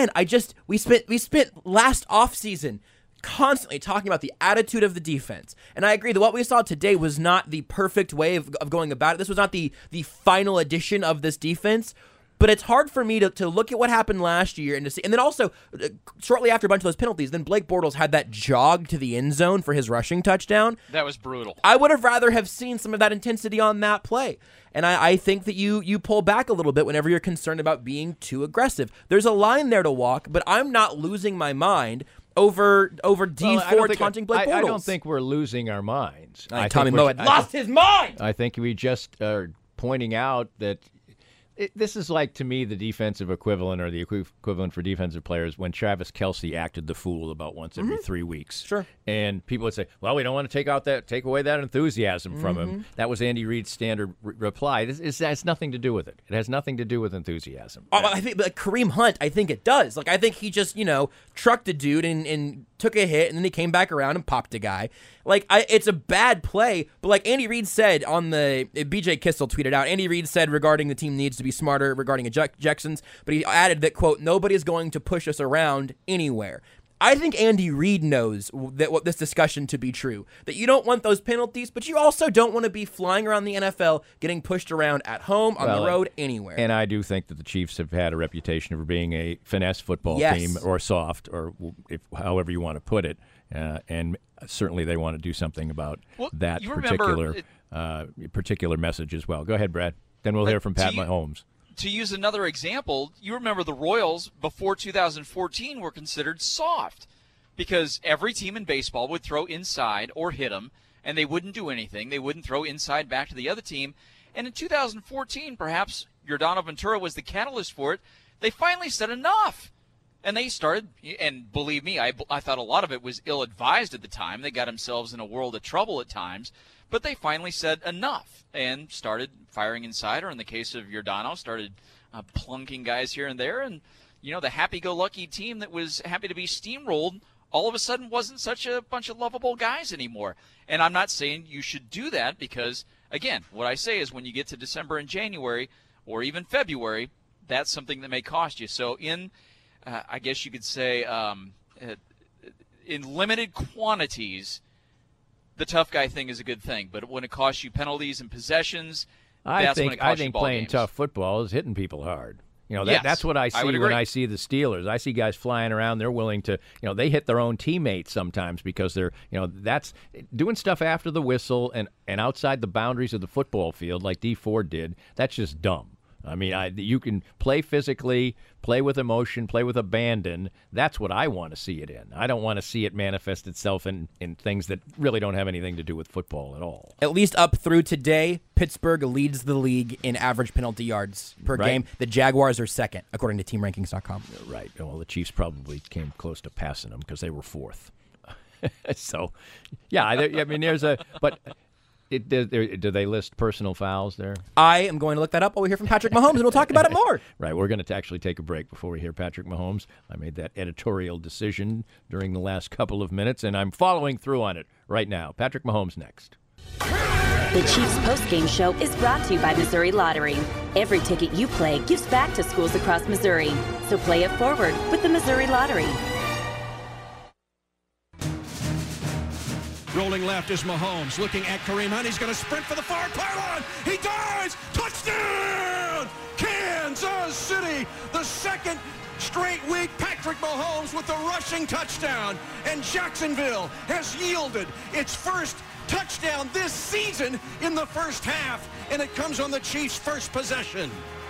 we spent last offseason constantly talking about the attitude of the defense. And I agree that what we saw today was not the perfect way of going about it. This was not the final edition of this defense. But it's hard for me to look at what happened last year and to see. And then also, shortly after a bunch of those penalties, then Blake Bortles had that jog to the end zone for his rushing touchdown. That was brutal. I would have rather have seen some of that intensity on that play. And I think that you pull back a little bit whenever you're concerned about being too aggressive. There's a line there to walk, but I'm not losing my mind over D Ford taunting Blake Bortles. I don't think we're losing our minds. Tommy Moe had lost his mind. I think we just are pointing out that this is like, to me, the defensive equivalent or the equivalent for defensive players when Travis Kelce acted the fool about once every 3 weeks. Sure. And people would say, well, we don't want to take away that enthusiasm from him. That was Andy Reid's standard reply. It has nothing to do with it. It has nothing to do with enthusiasm. I think Kareem Hunt, I think it does. I think he just, trucked a dude and took a hit, and then he came back around and popped a guy. It's a bad play, but like Andy Reid said BJ Kissel tweeted out, Andy Reid said regarding the team needs to be smarter regarding ejections, but he added that, quote, nobody's going to push us around anywhere. I think Andy Reid knows what this discussion to be true, that you don't want those penalties, but you also don't want to be flying around the NFL getting pushed around at home, on the road, anywhere. And I do think that the Chiefs have had a reputation for being a finesse football team, or soft, or however you want to put it, and certainly they want to do something about that particular message as well. Go ahead, Brad. Then we'll hear from Pat Mahomes. To use another example, you remember the Royals before 2014 were considered soft because every team in baseball would throw inside or hit them, and they wouldn't do anything. They wouldn't throw inside back to the other team. And in 2014, perhaps Yordano Ventura was the catalyst for it. They finally said enough. And they started, and believe me, I thought a lot of it was ill-advised at the time. They got themselves in a world of trouble at times. But they finally said enough and started firing inside, or in the case of Yordano, started plunking guys here and there. And, the happy-go-lucky team that was happy to be steamrolled all of a sudden wasn't such a bunch of lovable guys anymore. And I'm not saying you should do that because, again, what I say is when you get to December and January or even February, that's something that may cost you. So I guess you could say in limited quantities, the tough guy thing is a good thing, but when it costs you penalties and possessions, that's when it costs you ball games. I think playing tough football is hitting people hard. That's what I see when I see the Steelers. I see guys flying around. They're willing to, they hit their own teammates sometimes because they're, that's doing stuff after the whistle and outside the boundaries of the football field like D Ford did. That's just dumb. I mean, you can play physically, play with emotion, play with abandon. That's what I want to see it in. I don't want to see it manifest itself in things that really don't have anything to do with football at all. At least up through today, Pittsburgh leads the league in average penalty yards per game. The Jaguars are second, according to TeamRankings.com. Right. Well, the Chiefs probably came close to passing them because they were fourth. So, yeah, I mean, there's a – but – do they list personal fouls there? I am going to look that up while we hear from Patrick Mahomes, and we'll talk about it more. Right. We're going to actually take a break before we hear Patrick Mahomes. I made that editorial decision during the last couple of minutes, and I'm following through on it right now. Patrick Mahomes next. The Chiefs postgame show is brought to you by Missouri Lottery. Every ticket you play gives back to schools across Missouri. So play it forward with the Missouri Lottery. Rolling left is Mahomes, looking at Kareem Hunt. He's going to sprint for the far pylon. He dives! Touchdown! Kansas City, the second straight week, Patrick Mahomes with the rushing touchdown. And Jacksonville has yielded its first touchdown this season in the first half, and it comes on the Chiefs' first possession.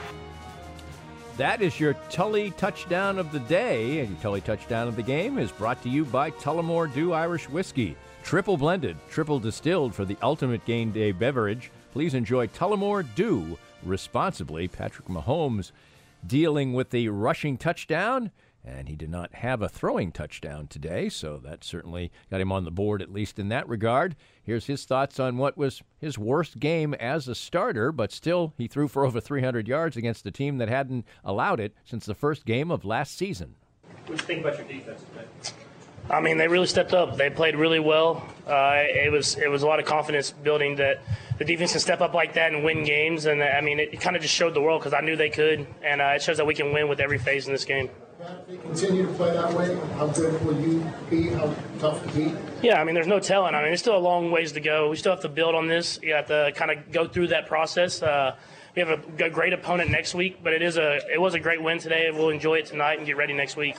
That is your Tully touchdown of the day, and your Tully touchdown of the game is brought to you by Tullamore Dew Irish Whiskey. Triple blended, triple distilled for the ultimate game day beverage. Please enjoy Tullamore Dew responsibly. Patrick Mahomes dealing with the rushing touchdown, and he did not have a throwing touchdown today, so that certainly got him on the board, at least in that regard. Here's his thoughts on what was his worst game as a starter, but still he threw for over 300 yards against a team that hadn't allowed it since the first game of last season. What do you think about your defense today? I mean, they really stepped up. They played really well. It was a lot of confidence building that the defense can step up like that and win games. And, I mean, it kind of just showed the world because I knew they could. And it shows that we can win with every phase in this game. If they continue to play that way, how good will you be? How tough to beat? Yeah, I mean, there's no telling. I mean, there's still a long ways to go. We still have to build on this. You have to kind of go through that process. We have a great opponent next week, but it was a great win today. We'll enjoy it tonight and get ready next week.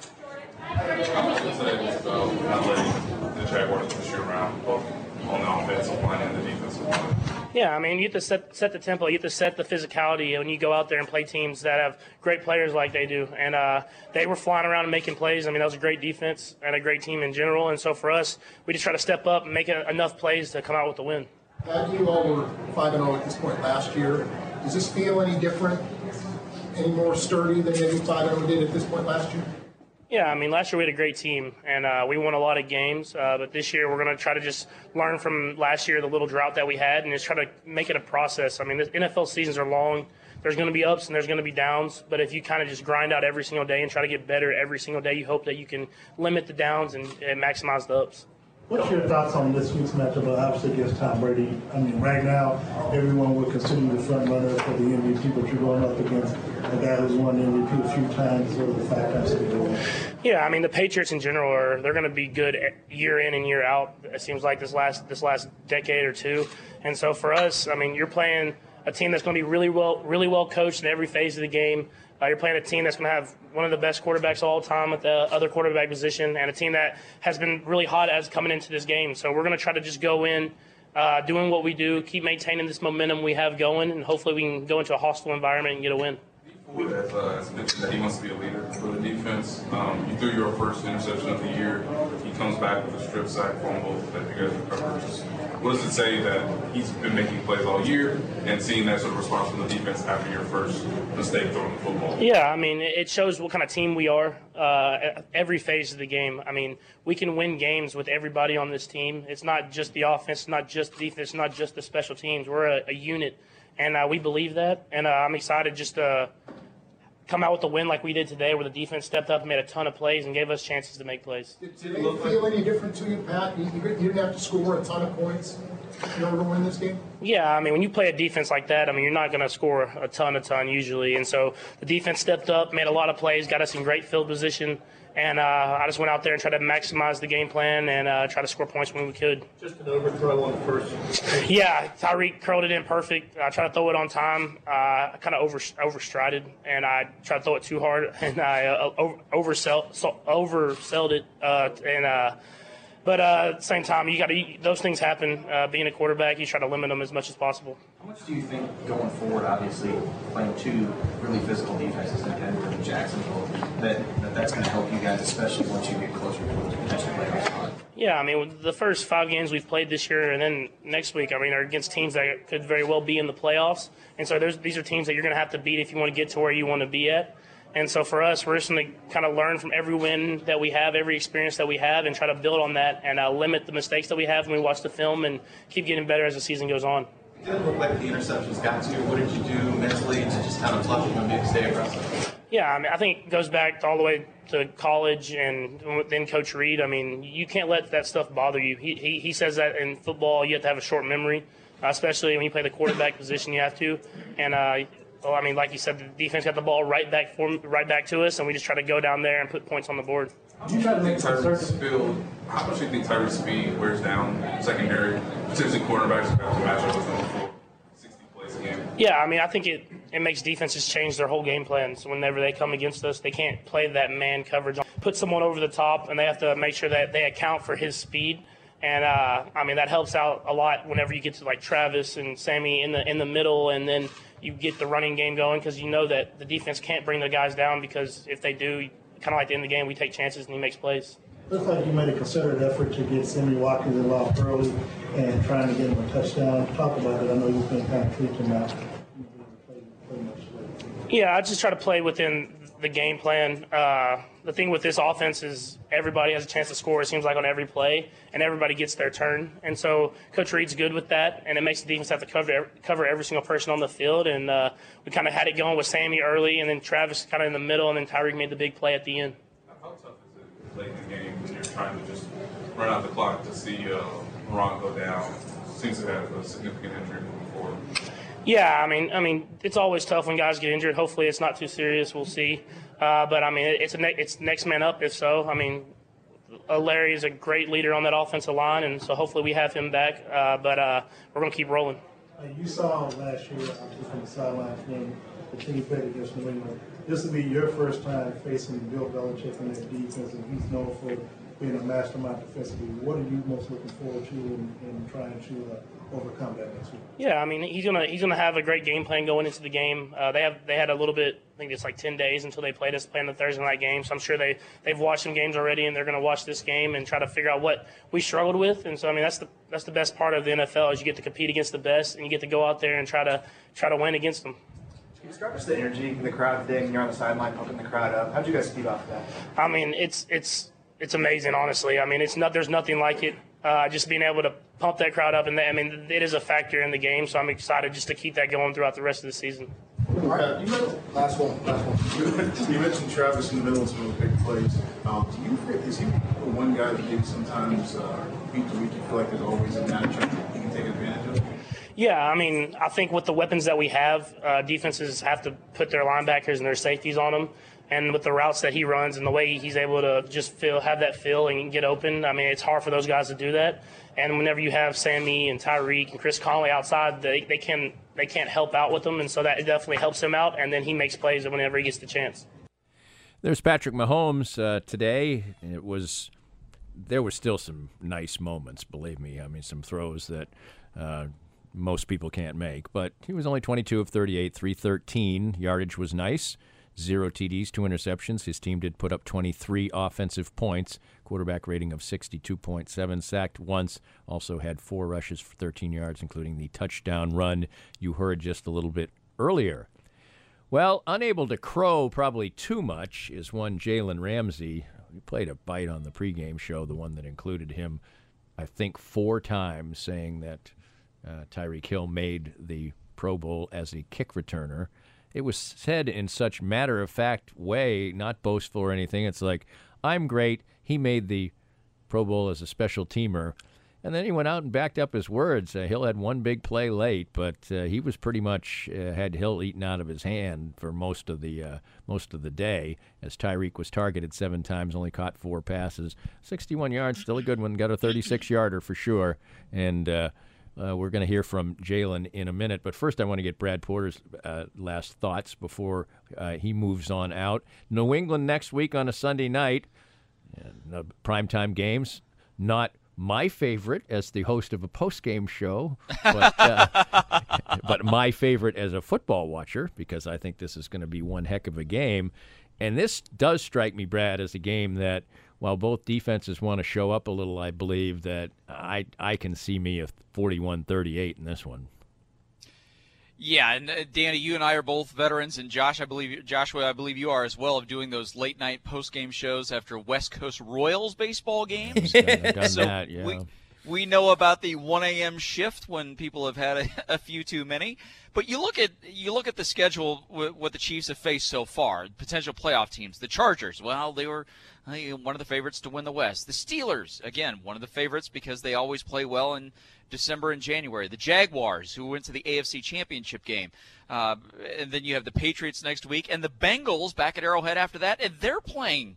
How much was it not letting the Jaguars push you around, both on the offensive line and the defensive line? Yeah, I mean, you have to set the tempo. You have to set the physicality when you go out there and play teams that have great players like they do. And they were flying around and making plays. I mean, that was a great defense and a great team in general. And so for us, we just try to step up and make enough plays to come out with the win. You all were 5-0 at this point last year. Does this feel any different, any more sturdy than maybe 5-0 did at this point last year? Yeah, I mean, last year we had a great team, and we won a lot of games. But this year we're going to try to just learn from last year, the little drought that we had, and just try to make it a process. I mean, the NFL seasons are long. There's going to be ups and there's going to be downs. But if you kind of just grind out every single day and try to get better every single day, you hope that you can limit the downs and maximize the ups. What's your thoughts on this week's matchup, obviously against Tom Brady? I mean, right now, everyone would consider you the front runner for the MVP, but you're going up against a guy who's won the MVP a few times over the 5 times that he Yeah, I mean, the Patriots in general they're going to be good year in and year out. It seems like this last decade or two. And so for us, I mean, you're playing a team that's going to be really well coached in every phase of the game. You're playing a team that's going to have one of the best quarterbacks of all time at the other quarterback position, and a team that has been really hot as coming into this game. So we're going to try to just go in, doing what we do, keep maintaining this momentum we have going, and hopefully we can go into a hostile environment and get a win. As mentioned that he wants to be a leader for the defense. You threw your first interception of the year. He comes back with a strip sack fumble that you guys recovered. What does it say that he's been making plays all year and seeing that sort of response from the defense after your first mistake throwing the football? Yeah, I mean, it shows what kind of team we are at every phase of the game. I mean, we can win games with everybody on this team. It's not just the offense, it's not just the defense, it's not just the special teams. We're a unit, and we believe that. And I'm excited just to come out with a win like we did today, where the defense stepped up and made a ton of plays and gave us chances to make plays. Did it feel any different to you, Pat? You didn't have to score a ton of points in order to win this game? Yeah, I mean, when you play a defense like that, I mean, you're not going to score a ton usually. And so the defense stepped up, made a lot of plays, got us in great field position. And I just went out there and tried to maximize the game plan and try to score points when we could. Just an overthrow on the first. Yeah, Tyreek curled it in perfect. I tried to throw it on time. I kind of overstrided, and I tried to throw it too hard, and I oversold it. But at the same time, those things happen. Being a quarterback, you try to limit them as much as possible. How much do you think going forward, obviously playing two really physical defenses in Denver and Jacksonville, that's going to help you guys, especially once you get closer to the potential playoff spot? Yeah, I mean, the first 5 games we've played this year and then next week, I mean, are against teams that could very well be in the playoffs. And so these are teams that you're going to have to beat if you want to get to where you want to be at. And so for us, we're just going to kind of learn from every win that we have, every experience that we have, and try to build on that and limit the mistakes that we have when we watch the film and keep getting better as the season goes on. It didn't look like the interceptions got to you. What did you do mentally to just kind of toughen them and stay aggressive? Yeah, I mean, I think it goes back all the way to college and then Coach Reed. I mean, you can't let that stuff bother you. He says that in football you have to have a short memory, especially when you play the quarterback position you have to. And well, I mean, like you said, the defense got the ball right back to us, and we just try to go down there and put points on the board. You try to make Tyrese feel. How much do you think Tyrese's speed wears down secondary, potentially cornerbacks have to match up with them for 60 plays a game? Yeah, I mean, I think it makes defenses change their whole game plans. Whenever they come against us, they can't play that man coverage. Put someone over the top, and they have to make sure that they account for his speed. And, I mean, that helps out a lot whenever you get to, like, Travis and Sammy in the middle, and then you get the running game going because you know that the defense can't bring the guys down because if they do, kind of like the end of the game, we take chances and he makes plays. Looks like you made a concerted effort to get Sammy Watkins involved early and trying to get him a touchdown. Talk about it. I know you've been kind of tweaking out. Yeah, I just try to play within the game plan. The thing with this offense is everybody has a chance to score, it seems like, on every play, and everybody gets their turn. And so Coach Reed's good with that, and it makes the defense have to cover every single person on the field. And we kind of had it going with Sammy early, and then Travis kind of in the middle, and then Tyreek made the big play at the end. How tough is it late in the game when you're trying to just run out the clock to see Ron go down? Seems to have a significant injury moving forward. Yeah, I mean, it's always tough when guys get injured. Hopefully, it's not too serious. We'll see. But I mean, it's next man up. If so, I mean, Larry is a great leader on that offensive line, and so hopefully we have him back. But we're gonna keep rolling. You saw last year, obviously from the sidelines, when the team played against New England. This will be your first time facing Bill Belichick and that defense, and he's known for being a mastermind defensively. What are you most looking forward to in trying to overcome that next week? Yeah, I mean, he's gonna have a great game plan going into the game. They had a little bit, I think it's like 10 days until they played us playing the Thursday night game. So I'm sure they've watched some games already, and they're gonna watch this game and try to figure out what we struggled with. And so I mean, that's the best part of the NFL is you get to compete against the best, and you get to go out there and try to win against them. Can you describe just the energy in the crowd today when you're on the sideline pumping the crowd up? How'd you guys feed off that? I mean, it's amazing, honestly. I mean, there's nothing like it. Just being able to pump that crowd up, and I mean, it is a factor in the game. So I'm excited just to keep that going throughout the rest of the season. Last one. You mentioned Travis in the middle of some of the big plays. Is he the one guy that maybe sometimes week to week you feel like there's always a matchup you can take advantage of? Yeah, I mean, I think with the weapons that we have, defenses have to put their linebackers and their safeties on them. And with the routes that he runs and the way he's able to just have that feel and get open, I mean, it's hard for those guys to do that. And whenever you have Sammy and Tyreek and Chris Conley outside, they can't help out with them, and so that definitely helps him out. And then he makes plays whenever he gets the chance. There's Patrick Mahomes today. There were still some nice moments, believe me. I mean, some throws that most people can't make. But he was only 22 of 38, 313. Yardage was nice. 0 TDs, 2 interceptions. His team did put up 23 offensive points. Quarterback rating of 62.7. Sacked once. Also had 4 rushes for 13 yards, including the touchdown run you heard just a little bit earlier. Well, unable to crow probably too much is one Jalen Ramsey. We played a bite on the pregame show, the one that included him, I think, 4 times, saying that Tyreek Hill made the Pro Bowl as a kick returner. It was said in such matter-of-fact way, not boastful or anything. It's like, I'm great. He made the Pro Bowl as a special teamer. And then he went out and backed up his words. Hill had one big play late, but he was pretty much had Hill eaten out of his hand for most of the day, as Tyreek was targeted 7 times, only caught 4 passes. 61 yards, still a good one. Got a 36-yarder for sure. And we're going to hear from Jalen in a minute. But first I want to get Brad Porter's last thoughts before he moves on out. New England next week on a Sunday night. Primetime games. Not my favorite as the host of a post-game show, but my favorite as a football watcher, because I think this is going to be one heck of a game. And this does strike me, Brad, as a game that, while both defenses want to show up a little, I believe that I can see me a 41-38 in this one. Yeah, and Danny, you and I are both veterans, and Joshua, I believe you are as well, of doing those late-night post-game shows after West Coast Royals baseball games. That, yeah. We know about the 1 a.m. shift when people have had a few too many. But you look at the schedule, what the Chiefs have faced so far, potential playoff teams. The Chargers, well, they were one of the favorites to win the West. The Steelers, again, one of the favorites because they always play well in December and January. The Jaguars, who went to the AFC Championship game. And then you have the Patriots next week. And the Bengals back at Arrowhead after that, and they're playing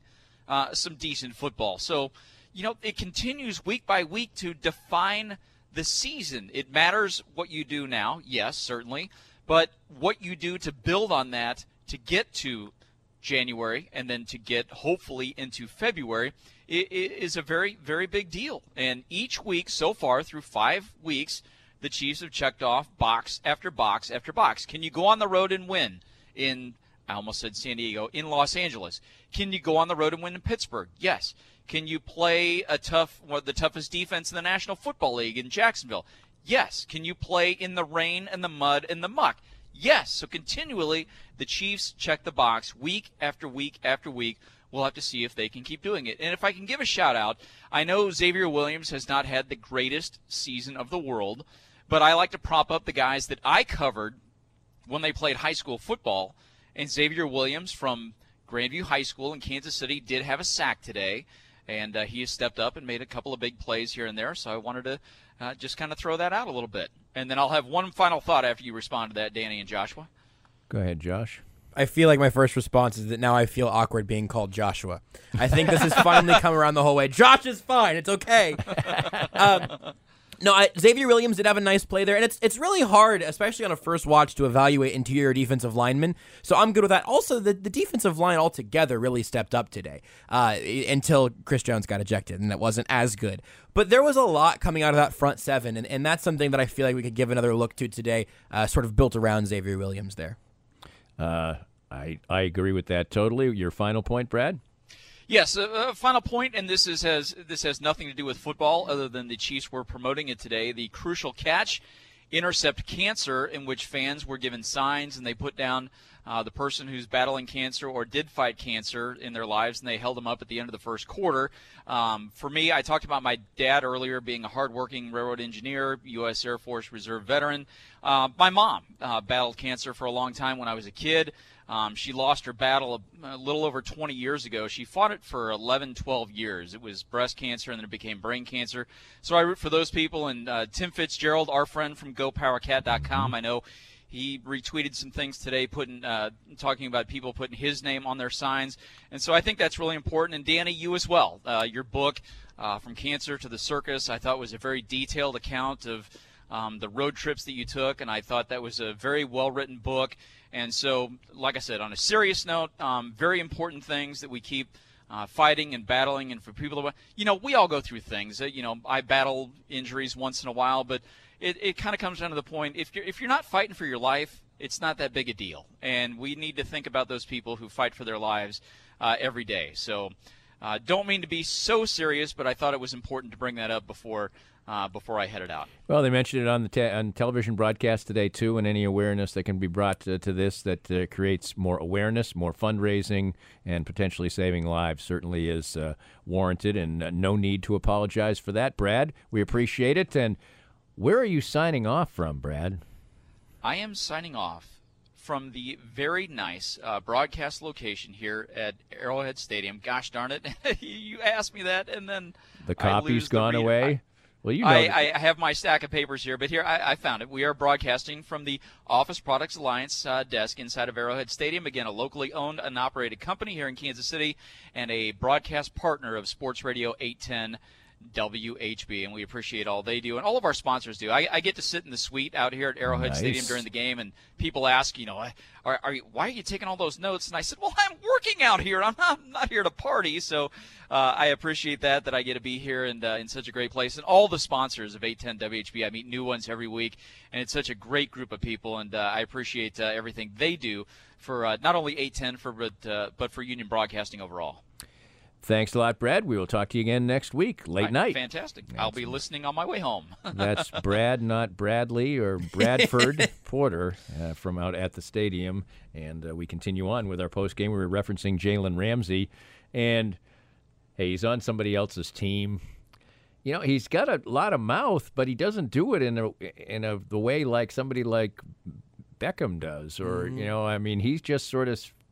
some decent football. So, it continues week by week to define the season. It matters what you do now, yes, certainly, but what you do to build on that to get to January and then to get hopefully into February is a very, very big deal. And each week so far through 5 weeks, the Chiefs have checked off box after box after box. Can you go on the road and win I almost said San Diego, in Los Angeles? Can you go on the road and win in Pittsburgh? Yes. Can you play the toughest defense in the National Football League in Jacksonville? Yes. Can you play in the rain and the mud and the muck? Yes. So continually, the Chiefs check the box week after week after week. We'll have to see if they can keep doing it. And if I can give a shout-out, I know Xavier Williams has not had the greatest season of the world, but I like to prop up the guys that I covered when they played high school football. And Xavier Williams from Grandview High School in Kansas City did have a sack today, and he has stepped up and made a couple of big plays here and there, so I wanted to just kind of throw that out a little bit. And then I'll have one final thought after you respond to that, Danny and Joshua. Go ahead, Josh. I feel like my first response is that now I feel awkward being called Joshua. I think this has finally come around the whole way. Josh is fine. It's okay. Xavier Williams did have a nice play there, and it's really hard, especially on a first watch, to evaluate interior defensive linemen. So I'm good with that. Also, the defensive line altogether really stepped up today until Chris Jones got ejected, and that wasn't as good. But there was a lot coming out of that front seven, and that's something that I feel like we could give another look to today, sort of built around Xavier Williams there. I agree with that totally. Your final point, Brad? Yes, final point, and this has nothing to do with football other than the Chiefs were promoting it today. The Crucial Catch Intercept Cancer, in which fans were given signs and they put down the person who's battling cancer or did fight cancer in their lives, and they held them up at the end of the first quarter. For me, I talked about my dad earlier being a hardworking railroad engineer, U.S. Air Force Reserve veteran. My mom battled cancer for a long time when I was a kid. She lost her battle a little over 20 years ago. She fought it for 11, 12 years. It was breast cancer, and then it became brain cancer. So I root for those people. And Tim Fitzgerald, our friend from GoPowerCat.com, I know he retweeted some things today talking about people putting his name on their signs. And so I think that's really important. And Danny, you as well. Your book, From Cancer to the Circus, I thought was a very detailed account of the road trips that you took, and I thought that was a very well-written book. And so, like I said, on a serious note, very important things that we keep fighting and battling. And for people that, we all go through things. I battle injuries once in a while, but it kind of comes down to the point, if you're not fighting for your life, it's not that big a deal. And we need to think about those people who fight for their lives every day. So don't mean to be so serious, but I thought it was important to bring that up before I headed out. Well, they mentioned it on television broadcast today, too, and any awareness that can be brought to this that creates more awareness, more fundraising, and potentially saving lives certainly is warranted, and no need to apologize for that. Brad, we appreciate it. And where are you signing off from, Brad? I am signing off from the very nice broadcast location here at Arrowhead Stadium. Gosh darn it, you asked me that, and then the copy's gone away. Well, I have my stack of papers here, but here I found it. We are broadcasting from the Office Products Alliance desk inside of Arrowhead Stadium. Again, a locally owned and operated company here in Kansas City and a broadcast partner of Sports Radio 810 WHB, and we appreciate all they do and all of our sponsors do. I get to sit in the suite out here at Arrowhead Stadium during the game, and people ask, why are you taking all those notes? And I said, well, I'm working out here. I'm not here to party. So I appreciate that I get to be here and in such a great place. And all the sponsors of 810 WHB, I meet new ones every week, and it's such a great group of people, and I appreciate everything they do for not only 810 but for Union Broadcasting overall. Thanks a lot, Brad. We will talk to you again next week, late night. Fantastic. I'll be listening on my way home. That's Brad, not Bradley or Bradford Porter from out at the stadium. And we continue on with our postgame. We were referencing Jalen Ramsey. And, hey, he's on somebody else's team. He's got a lot of mouth, but he doesn't do it in the way like somebody like Beckham does. Or, he's just sort of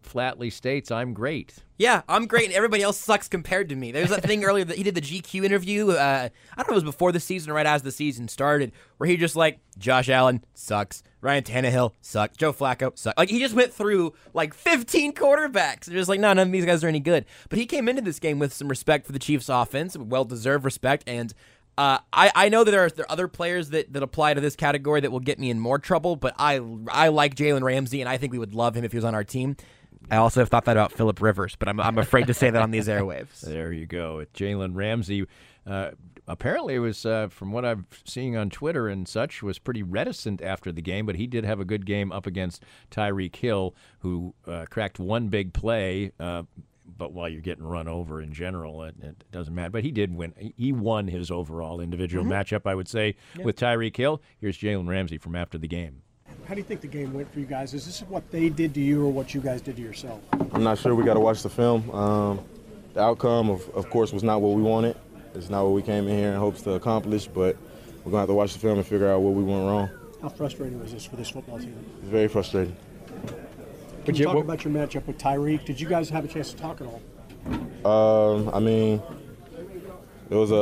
flatly states, I'm great. Yeah, I'm great, and everybody else sucks compared to me. There was that thing earlier that he did the GQ interview. I don't know if it was before the season or right as the season started, where he just like, Josh Allen sucks, Ryan Tannehill sucks, Joe Flacco sucks. Like, he just went through like 15 quarterbacks. And just like, no, none of these guys are any good. But he came into this game with some respect for the Chiefs' offense, well-deserved respect, and I know that there are other players that apply to this category that will get me in more trouble, but I like Jalen Ramsey, and I think we would love him if he was on our team. I also have thought that about Phillip Rivers, but I'm afraid to say that on these airwaves. There you go. Jalen Ramsey apparently was, from what I'm seeing on Twitter and such, was pretty reticent after the game, but he did have a good game up against Tyreek Hill, who cracked one big play. But while you're getting run over in general, it doesn't matter. But he did win. He won his overall individual matchup, I would say, with Tyreek Hill. Here's Jalen Ramsey from after the game. How do you think the game went for you guys? Is this what they did to you or what you guys did to yourself? I'm not sure. We got to watch the film. The outcome, of course, was not what we wanted. It's not what we came in here in hopes to accomplish, but we're going to have to watch the film and figure out what we went wrong. How frustrating was this for this football team? It's very frustrating. Can you talk about your matchup with Tyreek? Did you guys have a chance to talk at all? I mean, it was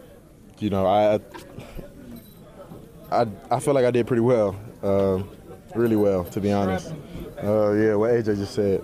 I feel like I did pretty well, really well, to be honest. Yeah, what AJ just said.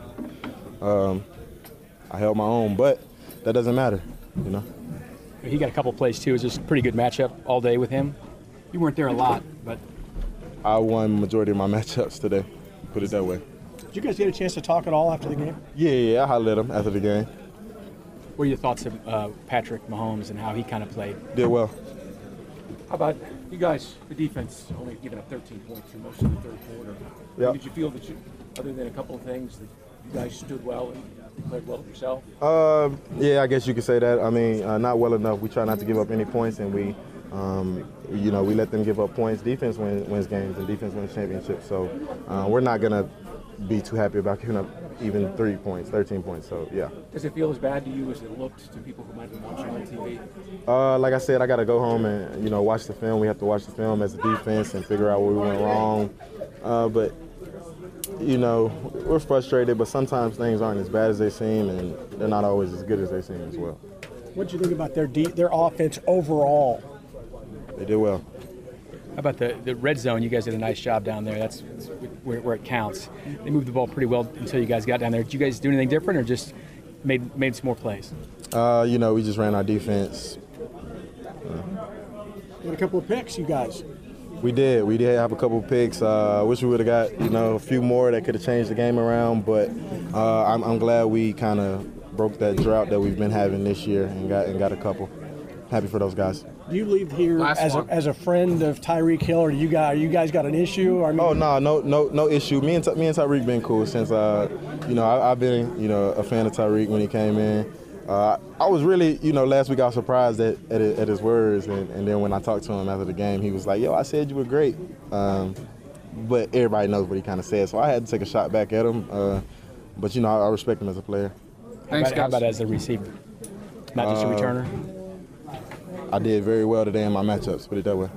I held my own, but that doesn't matter, you know. He got a couple plays too. It was just a pretty good matchup all day with him. You weren't there a lot, but I won the majority of my matchups today. Put it that way. Did you guys get a chance to talk at all after the game? Yeah, I hollered at him after the game. What are your thoughts of Patrick Mahomes and how he kind of played? Did well. How about you guys, the defense, only giving up 13 points for most of the third quarter? Yep. Did you feel that other than a couple of things, that you guys stood well and played well yourself? Yeah, I guess you could say that. I mean, not well enough. We try not to give up any points, and we let them give up points. Defense wins games, and defense wins championships. So we're not going to be too happy about giving up even 13 points. So, yeah. Does it feel as bad to you as it looked to people who might have been watching on TV? Like I said, I got to go home and, watch the film. We have to watch the film as a defense and figure out where we went wrong. But, we're frustrated, but sometimes things aren't as bad as they seem, and they're not always as good as they seem as well. What did you think about their offense overall? They did well. How about the red zone? You guys did a nice job down there. That's where it counts. They moved the ball pretty well until you guys got down there. Did you guys do anything different or just made some more plays? We just ran our defense. You had a couple of picks, you guys. We did. We did have a couple of picks. Wish we would have got, a few more that could have changed the game around. But I'm glad we kind of broke that drought that we've been having this year and got a couple. Happy for those guys. Do you leave here as a friend of Tyreek Hill, or you guys got an issue? I mean, no issue. Me and Tyreek been cool since I've been a fan of Tyreek when he came in. I was really last week I was surprised at his words, and then when I talked to him after the game, he was like, "Yo, I said you were great," but everybody knows what he kind of said, so I had to take a shot back at him. But I respect him as a player. Thanks, guys. How about as a receiver, not just a returner? I did very well today in my matchups, put it that way.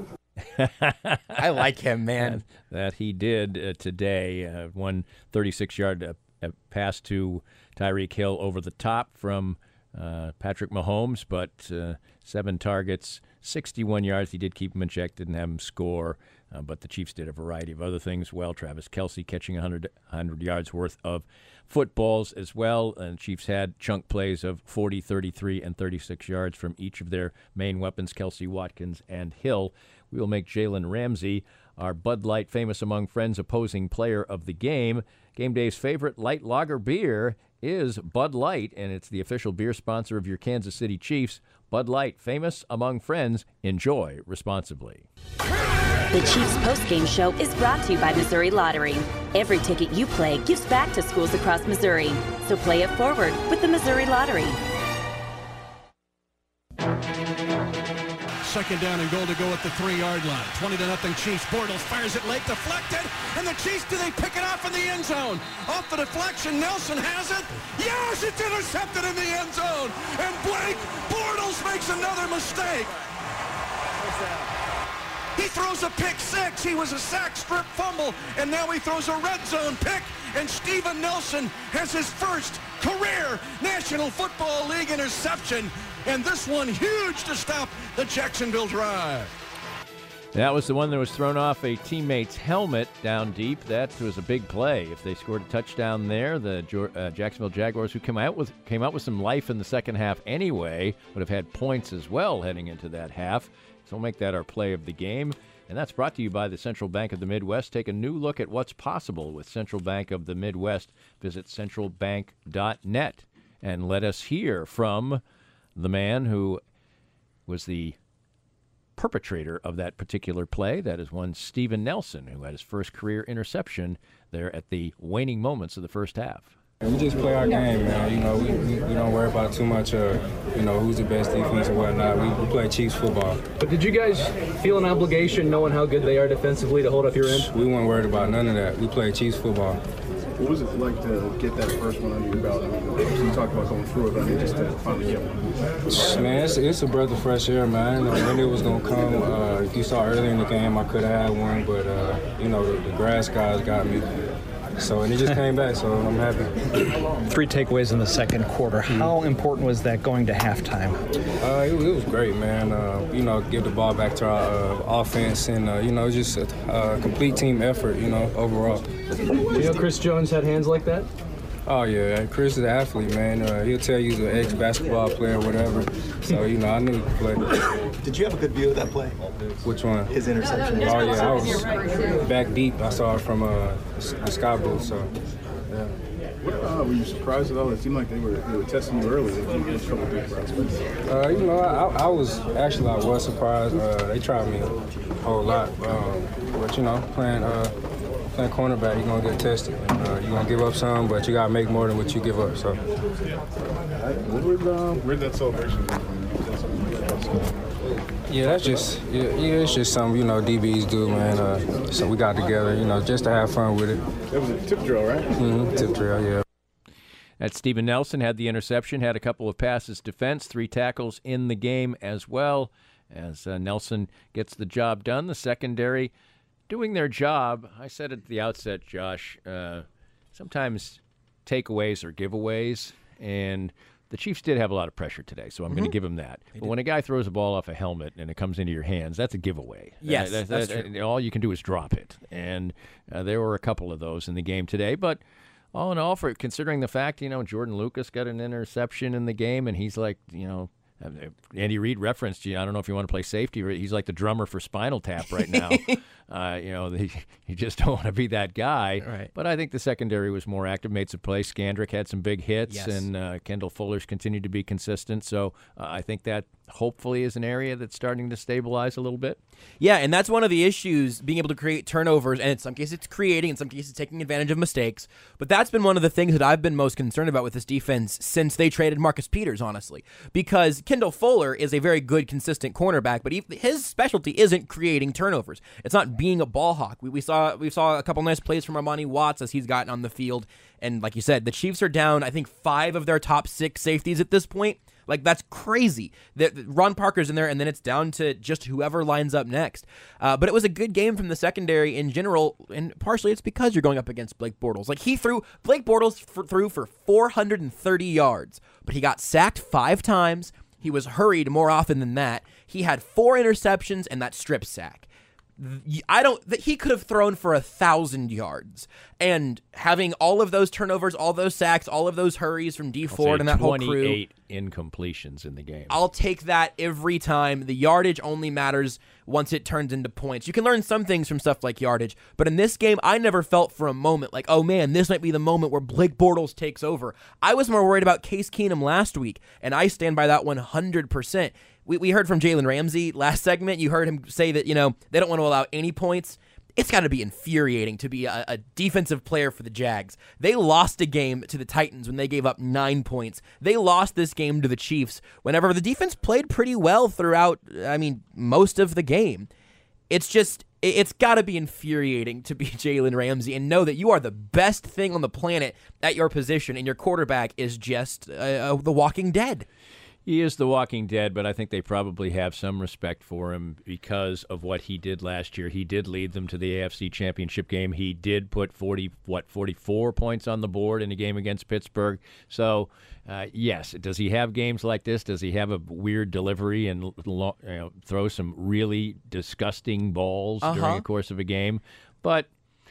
I like him, man. That he did today. One 36-yard pass to Tyreek Hill over the top from Patrick Mahomes, but 7 targets, 61 yards. He did keep him in check, didn't have him score, but the Chiefs did a variety of other things well. Travis Kelce catching 100 yards worth of footballs as well, and Chiefs had chunk plays of 40, 33, and 36 yards from each of their main weapons, Kelce, Watkins, and Hill. We will make Jalen Ramsey our Bud Light Famous Among Friends opposing player of the game. Game Day's favorite light lager beer is Bud Light, and it's the official beer sponsor of your Kansas City Chiefs. Bud Light, famous among friends. Enjoy responsibly. The Chiefs postgame show is brought to you by Missouri Lottery. Every ticket you play gives back to schools across Missouri. So play it forward with the Missouri Lottery. Second down and goal to go at the 3-yard line. 20-0 Chiefs. Bortles fires it late, deflected, and the Chiefs, do they pick it off in the end zone? Off the deflection, Nelson has it. Yes, it's intercepted in the end zone. And Blake Bortles makes another mistake. He throws a pick six. He was a sack, strip, fumble, and now he throws a red zone pick. And Steven Nelson has his first career National Football League interception. And this one huge to stop the Jacksonville drive. That was the one that was thrown off a teammate's helmet down deep. That was a big play. If they scored a touchdown there, the Jacksonville Jaguars, who came out with some life in the second half anyway, would have had points as well heading into that half. So we'll make that our play of the game. And that's brought to you by the Central Bank of the Midwest. Take a new look at what's possible with Central Bank of the Midwest. Visit centralbank.net and let us hear from the man who was the perpetrator of that particular play. That is one Steven Nelson, who had his first career interception there at the waning moments of the first half. We just play our game, man. You know, we don't worry about too much, who's the best defense or whatnot. We play Chiefs football. But did you guys feel an obligation, knowing how good they are defensively, to hold up your end? We weren't worried about none of that. We play Chiefs football. What was it like to get that first one under your belt? You talked about going through it, just to finally get one. Man, it's a breath of fresh air, man. I didn't know when it was going to come. If you saw earlier in the game, I could have had one, but, the grass guys got me. And it just came back, so I'm happy. 3 takeaways in the second quarter. How important was that going to halftime? It was great, man. Give the ball back to our offense and, just a complete team effort, overall. Do you know Chris Jones had hands like that? Oh, yeah. Chris is an athlete, man. He'll tell you he's an ex-basketball player or whatever. So, I knew he could play. Did you have a good view of that play? Which one? His interception. Oh, yeah. I was back deep. I saw it from the sky booth, so, yeah. Were you surprised at all? It seemed like they were testing you early. They gave you a couple big prospects. I was surprised. They tried me a whole lot. But, playing cornerback, you're going to get tested. And, you're going to give up some, but you got to make more than what you give up. So. Where'd that celebration come from? Yeah, it's just something, DBs do, man. So we got together, just to have fun with it. That was a tip drill, right? Mm-hmm, tip drill, yeah. That Steven Nelson had the interception, had a couple of passes defense, 3 tackles in the game as well. As Nelson gets the job done, the secondary doing their job. I said at the outset, Josh, sometimes takeaways are giveaways, and the Chiefs did have a lot of pressure today, so I'm going to give them that. But when a guy throws a ball off a helmet and it comes into your hands, that's a giveaway. Yes, that's true. All you can do is drop it. And there were a couple of those in the game today. But all in all, for considering the fact, Jordan Lucas got an interception in the game, and he's like, Andy Reid referenced you. I don't know if you want to play safety. He's like the drummer for Spinal Tap right now. You just don't want to be that guy. Right. But I think the secondary was more active, made some plays. Skandrick had some big hits, yes. And Kendall Fuller's continued to be consistent. So I think that hopefully is an area that's starting to stabilize a little bit. Yeah, and that's one of the issues, being able to create turnovers, and in some cases it's creating, in some cases taking advantage of mistakes. But that's been one of the things that I've been most concerned about with this defense since they traded Marcus Peters, honestly. Because Kendall Fuller is a very good, consistent cornerback, but his specialty isn't creating turnovers. It's not being a ball hawk. We saw a couple nice plays from Armani Watts as he's gotten on the field. And like you said, the Chiefs are down, I think, 5 of their top 6 safeties at this point. Like, that's crazy. Ron Parker's in there, and then it's down to just whoever lines up next. But it was a good game from the secondary in general, and partially it's because you're going up against Blake Bortles. Like, Blake Bortles threw for 430 yards, but he got sacked 5 times. He was hurried more often than that. He had 4 interceptions and that strip sack. He could have thrown for 1,000 yards, and having all of those turnovers, all those sacks, all of those hurries from D Ford and that whole crew. 28 incompletions in the game. I'll take that every time. The yardage only matters once it turns into points. You can learn some things from stuff like yardage, but in this game, I never felt for a moment like, oh man, this might be the moment where Blake Bortles takes over. I was more worried about Case Keenum last week, and I stand by that 100%. We heard from Jalen Ramsey last segment. You heard him say that, they don't want to allow any points. It's got to be infuriating to be a defensive player for the Jags. They lost a game to the Titans when they gave up 9 points. They lost this game to the Chiefs whenever the defense played pretty well throughout, most of the game. It's got to be infuriating to be Jalen Ramsey and know that you are the best thing on the planet at your position, and your quarterback is just The Walking Dead. He is the Walking Dead, but I think they probably have some respect for him because of what he did last year. He did lead them to the AFC Championship game. He did put 44 points on the board in a game against Pittsburgh. So, yes, does he have games like this? Does he have a weird delivery and throw some really disgusting balls during the course of a game? But,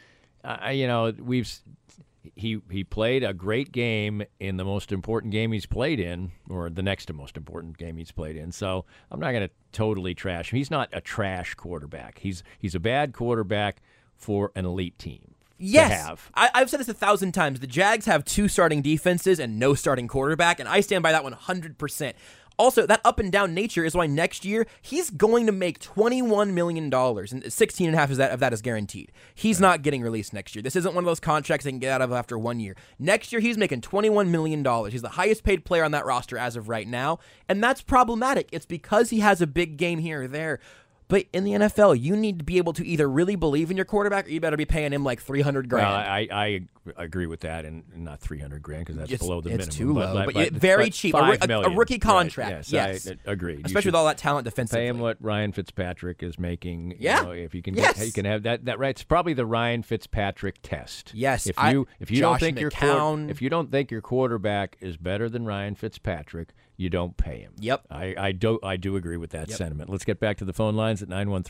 He played a great game in the most important game he's played in, or the next most important game he's played in. So I'm not going to totally trash him. He's not a trash quarterback. He's a bad quarterback for an elite team. Yes, to have. I've said this 1,000 times. The Jags have 2 starting defenses and no starting quarterback, and I stand by that 100%. Also, that up-and-down nature is why next year he's going to make $21 million, and 16.5 of that is guaranteed. He's not getting released next year. This isn't one of those contracts they can get out of after 1 year. Next year, he's making $21 million. He's the highest-paid player on that roster as of right now, and that's problematic. It's because he has a big game here or there. But in the NFL, you need to be able to either really believe in your quarterback, or you better be paying him like $300,000. Well, I agree with that, and not $300,000 because that's below the minimum. It's too low, but very cheap. A rookie contract. Right, yes, I agree. Especially with all that talent defensively. Pay him what Ryan Fitzpatrick is making. Yeah, if you can, you can have that. Right, it's probably the Ryan Fitzpatrick test. Yes, if you don't think if you don't think your quarterback is better than Ryan Fitzpatrick, you don't pay him. Yep. I do agree with that sentiment. Let's get back to the phone lines at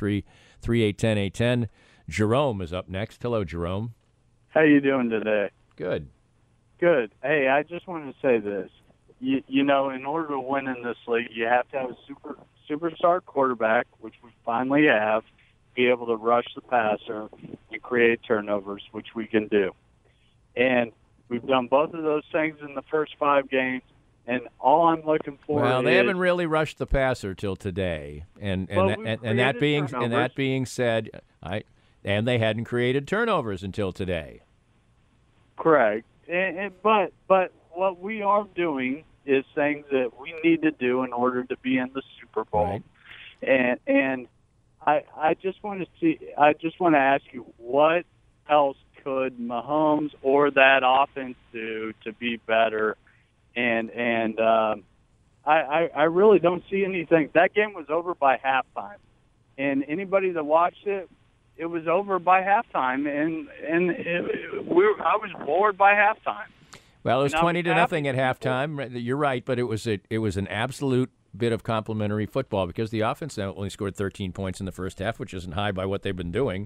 913-3810810. Jerome is up next. Hello, Jerome. How you doing today? Good. Good. Hey, I just wanted to say this. You know, in order to win in this league, you have to have a superstar quarterback, which we finally have, be able to rush the passer and create turnovers, which we can do. And we've done both of those things in the first 5 games. And all I'm looking for well, they haven't really rushed the passer till today, and that being said, they hadn't created turnovers until today. Correct, but what we are doing is things that we need to do in order to be in the Super Bowl, right. and I just want to ask you, what else could Mahomes or that offense do to be better? And I really don't see anything. That game was over by halftime, and anybody that watched it, it was over by halftime, and I was bored by halftime. Well, it was 20-0 at halftime. You're right, but it was an absolute bit of complimentary football because the offense only scored 13 points in the first half, which isn't high by what they've been doing,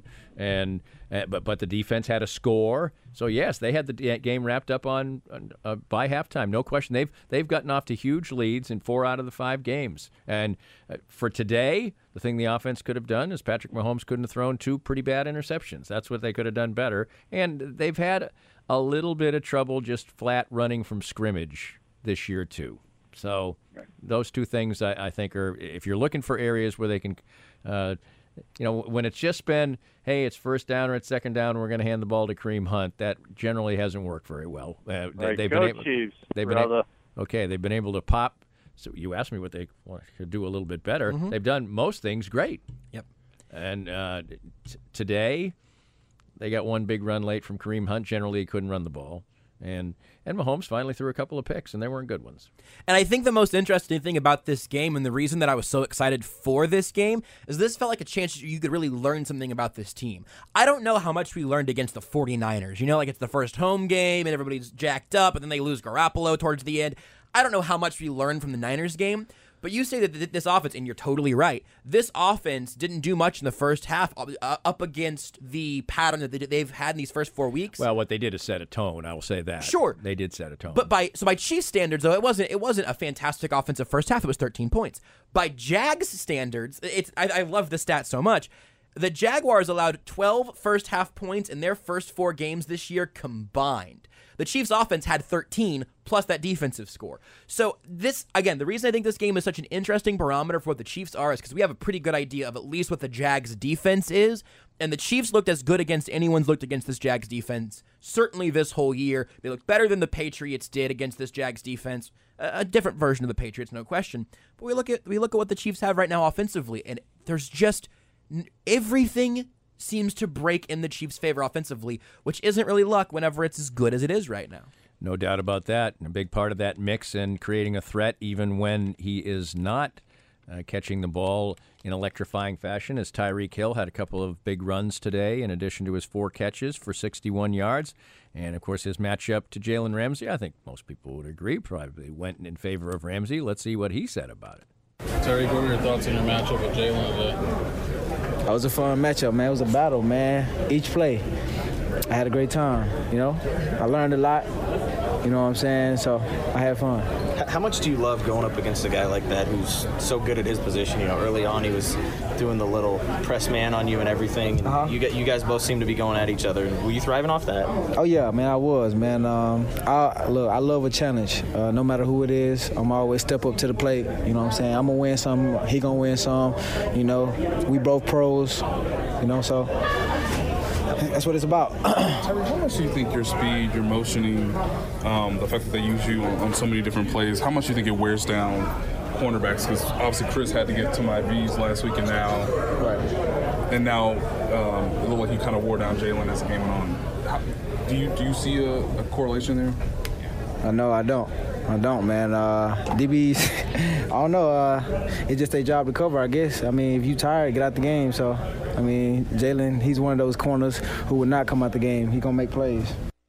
but the defense had a score. So yes, they had the game wrapped up on by halftime, no question. They've gotten off to huge leads in 4 out of the 5 games. And for today, the thing the offense could have done is Patrick Mahomes couldn't have thrown 2 pretty bad interceptions. That's what they could have done better. And they've had a little bit of trouble just flat running from scrimmage this year too. So those 2 things I think are, if you're looking for areas where they can, when it's just been, hey, it's first down or it's second down, we're going to hand the ball to Kareem Hunt, that generally hasn't worked very well. They've been able to pop. So you asked me what they could do a little bit better. Mm-hmm. They've done most things great. Yep. And today they got 1 big run late from Kareem Hunt. Generally, he couldn't run the ball. And Mahomes finally threw a couple of picks, and they weren't good ones. And I think the most interesting thing about this game, and the reason that I was so excited for this game, is this felt like a chance you could really learn something about this team. I don't know how much we learned against the 49ers. Like it's the first home game, and everybody's jacked up, and then they lose Garoppolo towards the end. I don't know how much we learned from the Niners game. But you say that this offense, and you're totally right, this offense didn't do much in the first half up against the pattern that they've had in these first 4 weeks. Well, what they did is set a tone, I will say that. Sure. They did set a tone. But by Chiefs standards, though, it wasn't a fantastic offensive first half. It was 13 points. By Jags standards, I love the stat so much. The Jaguars allowed 12 first-half points in their first 4 games this year combined. The Chiefs' offense had 13, plus that defensive score. So this, again, the reason I think this game is such an interesting barometer for what the Chiefs are is because we have a pretty good idea of at least what the Jags' defense is, and the Chiefs looked as good against anyone's looked against this Jags defense, certainly this whole year. They looked better than the Patriots did against this Jags defense, a different version of the Patriots, no question. But we look at what the Chiefs have right now offensively, and there's just everything seems to break in the Chiefs' favor offensively, which isn't really luck whenever it's as good as it is right now. No doubt about that. And a big part of that mix and creating a threat even when he is not catching the ball in electrifying fashion, as Tyreek Hill had a couple of big runs today in addition to his 4 catches for 61 yards. And, of course, his matchup to Jalen Ramsey, I think most people would agree, probably went in favor of Ramsey. Let's see what he said about it. Tyreek, what were your thoughts on your matchup with Jalen today? That was a fun matchup, man. It was a battle, man. Each play, I had a great time, I learned a lot, you know what I'm saying? So I had fun. How much do you love going up against a guy like that who's so good at his position? Early on he was doing the little press man on you and everything. And you guys both seem to be going at each other. Were you thriving off that? Oh, yeah, man, I was, man. I love a challenge. No matter who it is, I'm always step up to the plate. You know what I'm saying? I'm going to win some, he going to win some. We both pros, so that's what it's about. Tyreek, how much do you think your speed, your motioning, the fact that they use you on so many different plays, how much do you think it wears down cornerbacks? Because obviously Chris had to get to my V's last week, and now it looked like he kind of wore down Jalen as the game went on. Do you see a correlation there? No, I don't. Man. DBs, I don't know. It's just their job to cover, I guess. I mean, if you tired, get out the game. So, I mean, Jalen, he's one of those corners who would not come out the game. He's going to make plays.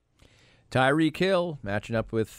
Tyreek Hill matching up with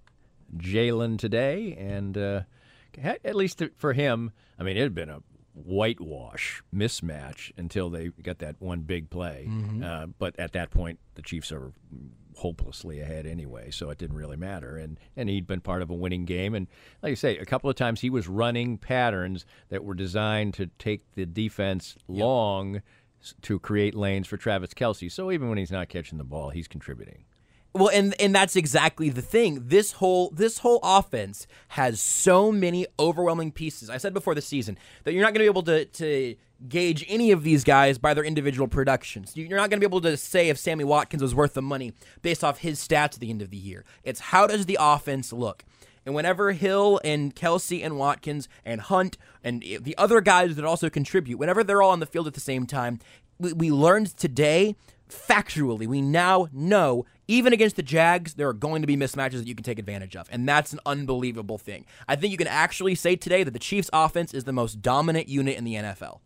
Jalen today. And at least for him, I mean, it had been a whitewash mismatch until they got that one big play. Mm-hmm. But at that point, the Chiefs are hopelessly ahead anyway, so it didn't really matter. And he'd been part of a winning game. And like I say, a couple of times he was running patterns that were designed to take the defense long to create lanes for Travis Kelce. So even when he's not catching the ball, he's contributing. Well, and that's exactly the thing. This whole offense has so many overwhelming pieces. I said before the season that you're not going to be able to gauge any of these guys by their individual productions. You're not going to be able to say if Sammy Watkins was worth the money based off his stats at the end of the year. It's how does the offense look? And whenever Hill and Kelce and Watkins and Hunt and the other guys that also contribute, whenever they're all on the field at the same time, we learned today, factually, we now know even against the Jags, there are going to be mismatches that you can take advantage of, and that's an unbelievable thing. I think you can actually say today that the Chiefs' offense is the most dominant unit in the NFL.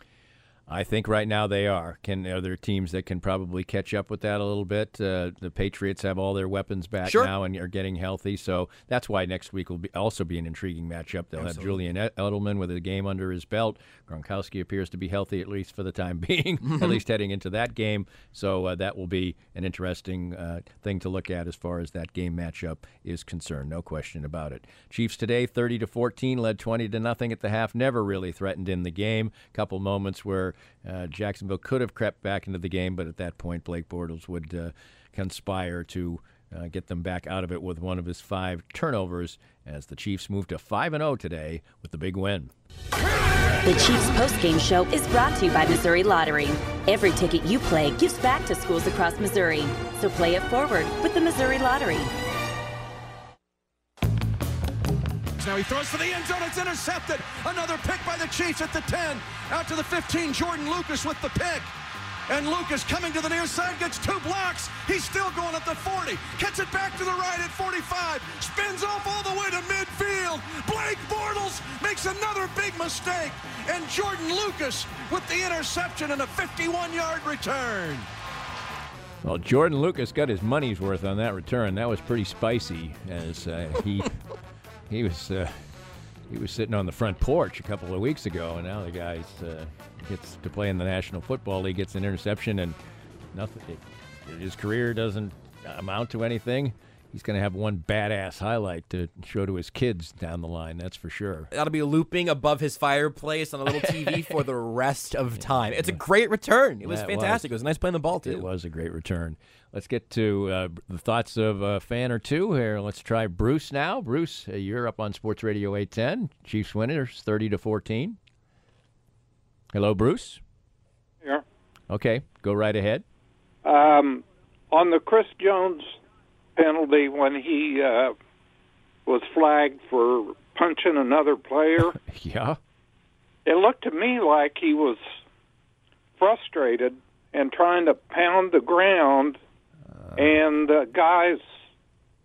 I think right now they are. Are there teams that can probably catch up with that a little bit? The Patriots have all their weapons back now and are getting healthy, so that's why next week will also be an intriguing matchup. They'll have Julian Edelman with a game under his belt. Gronkowski appears to be healthy, at least for the time being, at least heading into that game. So that will be an interesting thing to look at as far as that game matchup is concerned. No question about it. Chiefs today, 30-14, led 20-0 at the half. Never really threatened in the game. Couple moments where Jacksonville could have crept back into the game, but at that point, Blake Bortles would conspire to get them back out of it with one of his 5 turnovers as the Chiefs move to 5-0 today with the big win. The Chiefs postgame show is brought to you by Missouri Lottery. Every ticket you play gives back to schools across Missouri. So play it forward with the Missouri Lottery. Now he throws for the end zone. It's intercepted. Another pick by the Chiefs at the 10. Out to the 15. Jordan Lucas with the pick. And Lucas coming to the near side gets 2 blocks. He's still going at the 40. Gets it back to the right at 45. Spins off all the way to midfield. Blake Bortles makes another big mistake. And Jordan Lucas with the interception and a 51-yard return. Well, Jordan Lucas got his money's worth on that return. That was pretty spicy as he was sitting on the front porch a couple of weeks ago, and now the guy gets to play in the National Football League, gets an interception, and nothing. His career doesn't amount to anything. He's going to have one badass highlight to show to his kids down the line, that's for sure. That'll be looping above his fireplace on a little TV for the rest of time. It's a great return. It was fantastic. It was nice playing the ball, too. It was a great return. Let's get to the thoughts of a fan or two here. Let's try Bruce now. Bruce, you're up on Sports Radio 810. Chiefs winners 30-14. Hello, Bruce. Yeah. Okay, go right ahead. On the Chris Jones penalty when he was flagged for punching another player. Yeah. It looked to me like he was frustrated and trying to pound the ground, and guys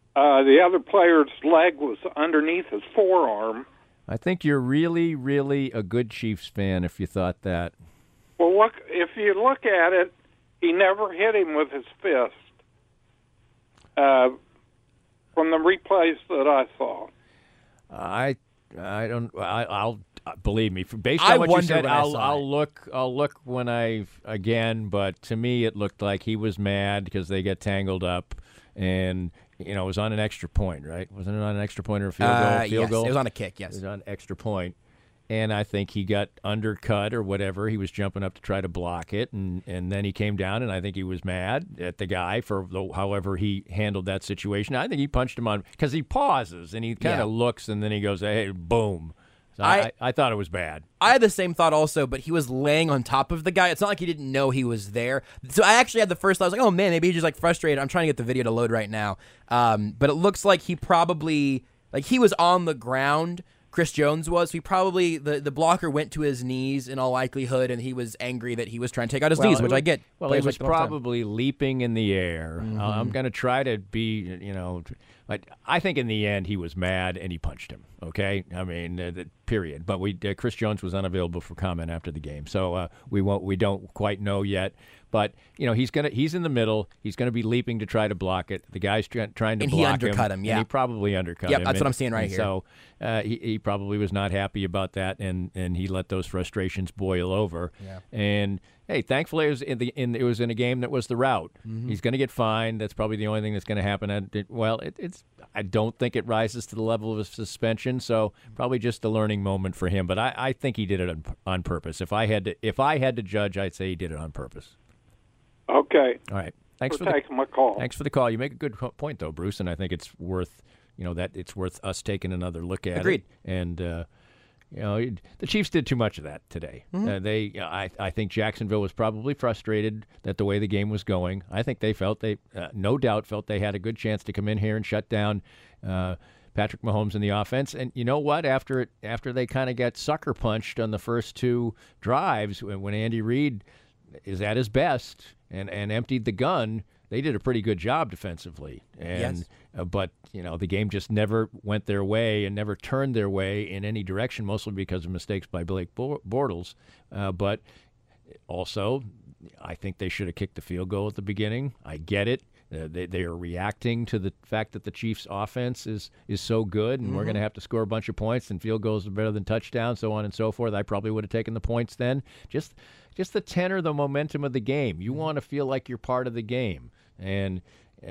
The other player's leg was underneath his forearm. I think you're really, really a good Chiefs fan if you thought that. Well, look, if you look at it, he never hit him with his fist. From the replays that I saw, I'll believe me. Based on what you said, I'll look when again. But to me, it looked like he was mad because they get tangled up, and it was on an extra point, right? Wasn't it on an extra point or a field goal? Yes, it was on a kick. Yes, it was on an extra point. And I think he got undercut or whatever. He was jumping up to try to block it, and then he came down, and I think he was mad at the guy for however he handled that situation. I think he punched him on because he pauses, and he kind of looks, and then he goes, hey, boom. So I thought it was bad. I had the same thought also, but he was laying on top of the guy. It's not like he didn't know he was there. So I actually had the first thought. I was like, oh, man, maybe he's just frustrated. I'm trying to get the video to load right now. But it looks like he probably he was on the ground. Chris Jones was. He probably the blocker went to his knees in all likelihood, and he was angry that he was trying to take out his knees, which I get. Well, he was probably leaping in the air. Mm-hmm. I'm going to try to be, but I think in the end he was mad and he punched him. Okay, I mean, period. But Chris Jones was unavailable for comment after the game, so we don't quite know yet. But he's in the middle. He's going to be leaping to try to block it. The guy's trying to block him. And he undercut him. Yeah, and he probably undercut him. Yep, that's what I'm seeing right here. So he probably was not happy about that, and he let those frustrations boil over. Yeah. And hey, thankfully it was in a game that was the route. Mm-hmm. He's going to get fined. That's probably the only thing that's going to happen. I don't think it rises to the level of a suspension. So probably just a learning moment for him. But I think he did it on purpose. If I had to judge, I'd say he did it on purpose. Okay. All right. Thanks for taking my call. Thanks for the call. You make a good point, though, Bruce, and I think it's worth that it's worth us taking another look at. Agreed. it. And the Chiefs did too much of that today. Mm-hmm. I think Jacksonville was probably frustrated that the way the game was going. I think they no doubt felt they had a good chance to come in here and shut down Patrick Mahomes in the offense. And you know what? After they kind of got sucker punched on the first two drives, when Andy Reid is at his best and emptied the gun, they did a pretty good job defensively. And yes. But the game just never went their way and never turned their way in any direction, mostly because of mistakes by Blake Bortles. But also, I think they should have kicked the field goal at the beginning. I get it. They are reacting to the fact that the Chiefs' offense is so good, and we're going to have to score a bunch of points, and field goals are better than touchdowns, so on and so forth. I probably would have taken the points then. Just the tenor, the momentum of the game. You want to feel like you're part of the game. And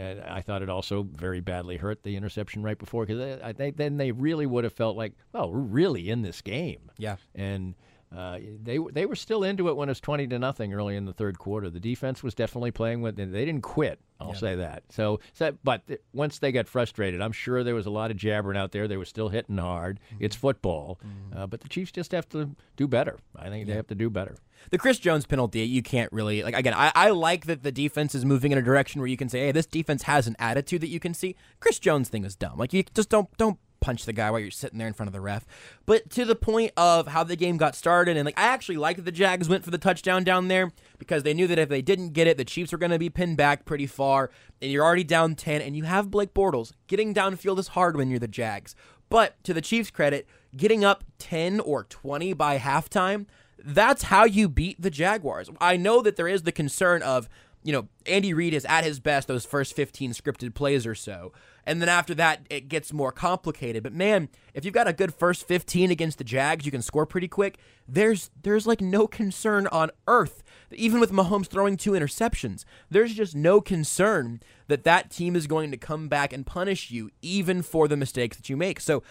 I thought it also very badly hurt the interception right before, because then they really would have felt like, well, we're really in this game. Yeah. And they were still into it when it was 20-0 early in the third quarter. The defense was definitely playing with it. They didn't quit. I'll say that. But once they got frustrated, I'm sure there was a lot of jabbering out there. They were still hitting hard. It's football. But the Chiefs just have to do better. I think they have to do better. The Chris Jones penalty, you can't really, again, I like that the defense is moving in a direction where you can say, hey, this defense has an attitude that you can see. Chris Jones thing is dumb. You just don't punch the guy while you're sitting there in front of the ref. But to the point of how the game got started, and I actually like that the Jags went for the touchdown down there, because they knew that if they didn't get it, the Chiefs were going to be pinned back pretty far, and you're already down 10, and you have Blake Bortles. Getting downfield is hard when you're the Jags. But to the Chiefs' credit, getting up 10 or 20 by halftime, that's how you beat the Jaguars. I know that there is the concern of, Andy Reid is at his best those first 15 scripted plays or so. And then after that, it gets more complicated. But man, if you've got a good first 15 against the Jags, you can score pretty quick. There's no concern on earth. Even with Mahomes throwing 2 interceptions, there's just no concern that team is going to come back and punish you, even for the mistakes that you make. So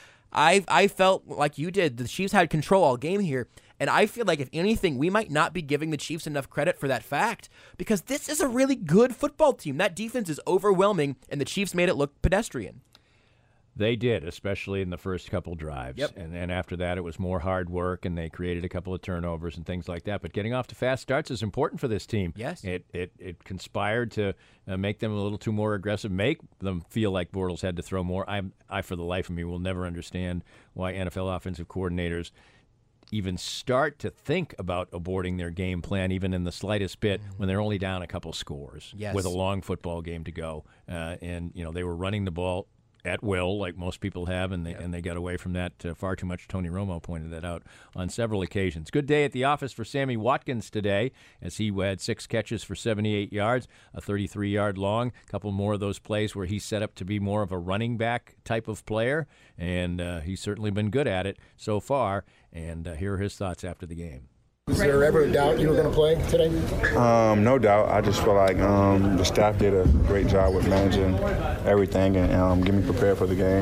I felt like you did. The Chiefs had control all game here. And I feel like, if anything, we might not be giving the Chiefs enough credit for that fact, because this is a really good football team. That defense is overwhelming, and the Chiefs made it look pedestrian. They did, especially in the first couple drives. Yep. And then after that, it was more hard work, and they created a couple of turnovers and things like that. But getting off to fast starts is important for this team. Yes. It conspired to make them a little too more aggressive, make them feel like Bortles had to throw more. I, for the life of me, will never understand why NFL offensive coordinators even start to think about aborting their game plan, even in the slightest bit, when they're only down a couple scores with a long football game to go. And they were running the ball at will, like most people have, and they got away from that far too much. Tony Romo pointed that out on several occasions. Good day at the office for Sammy Watkins today, as he had 6 catches for 78 yards, a 33-yard long, a couple more of those plays where he's set up to be more of a running back type of player, and he's certainly been good at it so far, and here are his thoughts after the game. Was there ever a doubt you were going to play today? No doubt. I just feel like the staff did a great job with managing everything and getting me prepared for the game.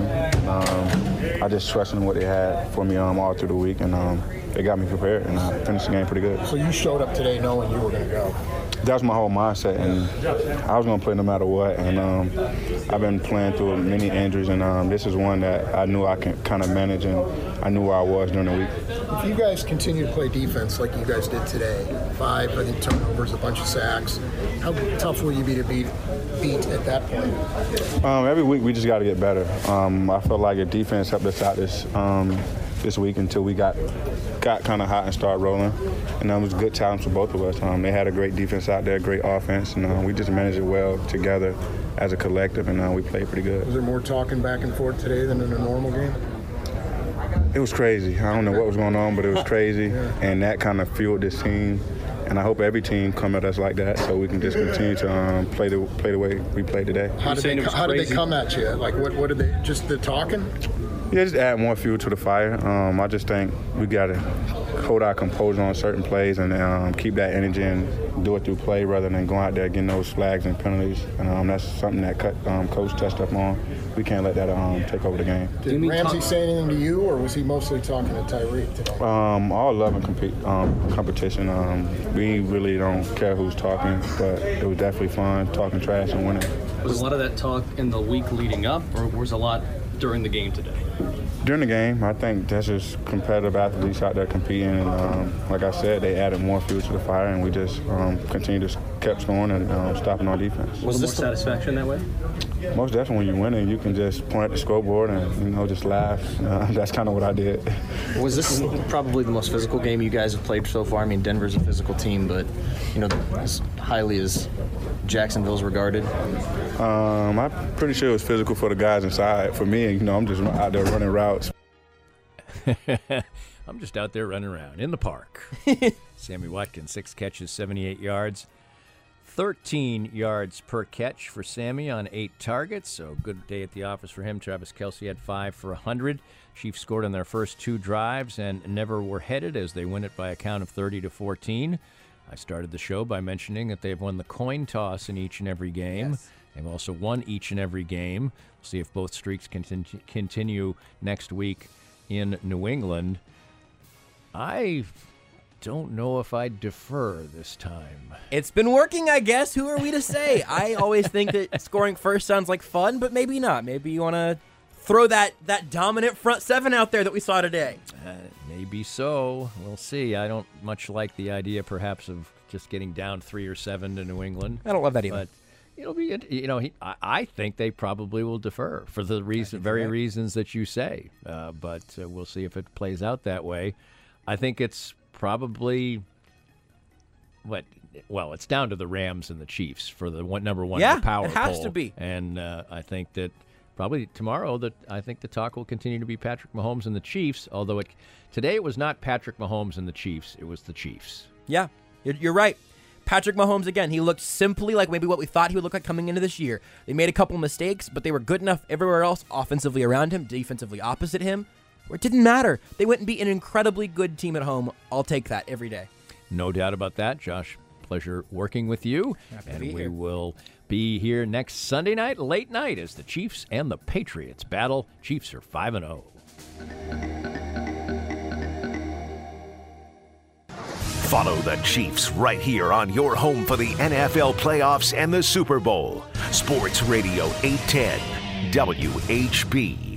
I just trusted in what they had for me all through the week, and they got me prepared, and I finished the game pretty good. So you showed up today knowing you were going to go? That was my whole mindset, and I was going to play no matter what. And I've been playing through many injuries, and this is one that I knew I can kind of manage, and I knew where I was during the week. If you guys continue to play defense like you guys did today, 5, I think, turnovers, a bunch of sacks, how tough will you be to beat at that point? Every week we just got to get better. I felt like the defense helped us out this week until we got kind of hot and started rolling. And it was good times for both of us. They had a great defense out there, great offense, and we just managed it well together as a collective, and we played pretty good. Was there more talking back and forth today than in a normal game? It was crazy. I don't know what was going on, but it was crazy, and that kind of fueled this team. And I hope every team come at us like that, so we can just continue to play the way we played today. How did they come at you? Like, what did they? Just the talking? Yeah, just add more fuel to the fire. I just think we got to hold our composure on certain plays and keep that energy and do it through play rather than going out there getting those flags and penalties. And that's something that Coach touched up on. We can't let that take over the game. Did Ramsey say anything to you, or was he mostly talking to Tyreek today? All love and competition. We really don't care who's talking, but it was definitely fun talking trash and winning. Was a lot of that talk in the week leading up, or was a lot during the game today? During the game, I think that's just competitive athletes out there competing. And like I said, they added more fuel to the fire, and we just continued to kept scoring and stopping our defense. Was this more satisfaction that way? Most definitely, when you're winning, you can just point at the scoreboard and just laugh. That's kind of what I did. Was this probably the most physical game you guys have played so far? I mean, Denver's a physical team, but as highly as Jacksonville's regarded. I'm pretty sure it was physical for the guys inside. For me, I'm just out there running routes. I'm just out there running around in the park. Sammy Watkins, 6 catches, 78 yards. 13 yards per catch for Sammy on 8 targets, so good day at the office for him. Travis Kelce had 5 for 100. Chiefs scored on their first 2 drives and never were headed as they win it by a count of 30-14. I started the show by mentioning that they've won the coin toss in each and every game. Yes. They've also won each and every game. We'll see if both streaks continue next week in New England. I don't know if I'd defer this time. It's been working, I guess. Who are we to say? I always think that scoring first sounds like fun, but maybe not. Maybe you want to throw that dominant front 7 out there that we saw today. Maybe so. We'll see. I don't much like the idea, perhaps, of just getting down 3 or 7 to New England. I don't love that either. But it'll be, I think they probably will defer for the very reasons that you say. But we'll see if it plays out that way. I think it's probably it's down to the Rams and the Chiefs for the number 1 in the power poll. Yeah, it has to be. And I think that probably tomorrow I think the talk will continue to be Patrick Mahomes and the Chiefs, although today it was not Patrick Mahomes and the Chiefs, it was the Chiefs. Yeah, you're right. Patrick Mahomes, again, he looked simply like maybe what we thought he would look like coming into this year. They made a couple mistakes, but they were good enough everywhere else, offensively around him, defensively opposite him, where it didn't matter. They went and beat an incredibly good team at home. I'll take that every day. No doubt about that, Josh. Pleasure working with you. And we will be here next Sunday night, late night, as the Chiefs and the Patriots battle. Chiefs are 5-0. Follow the Chiefs right here on your home for the NFL playoffs and the Super Bowl. Sports Radio 810 WHB.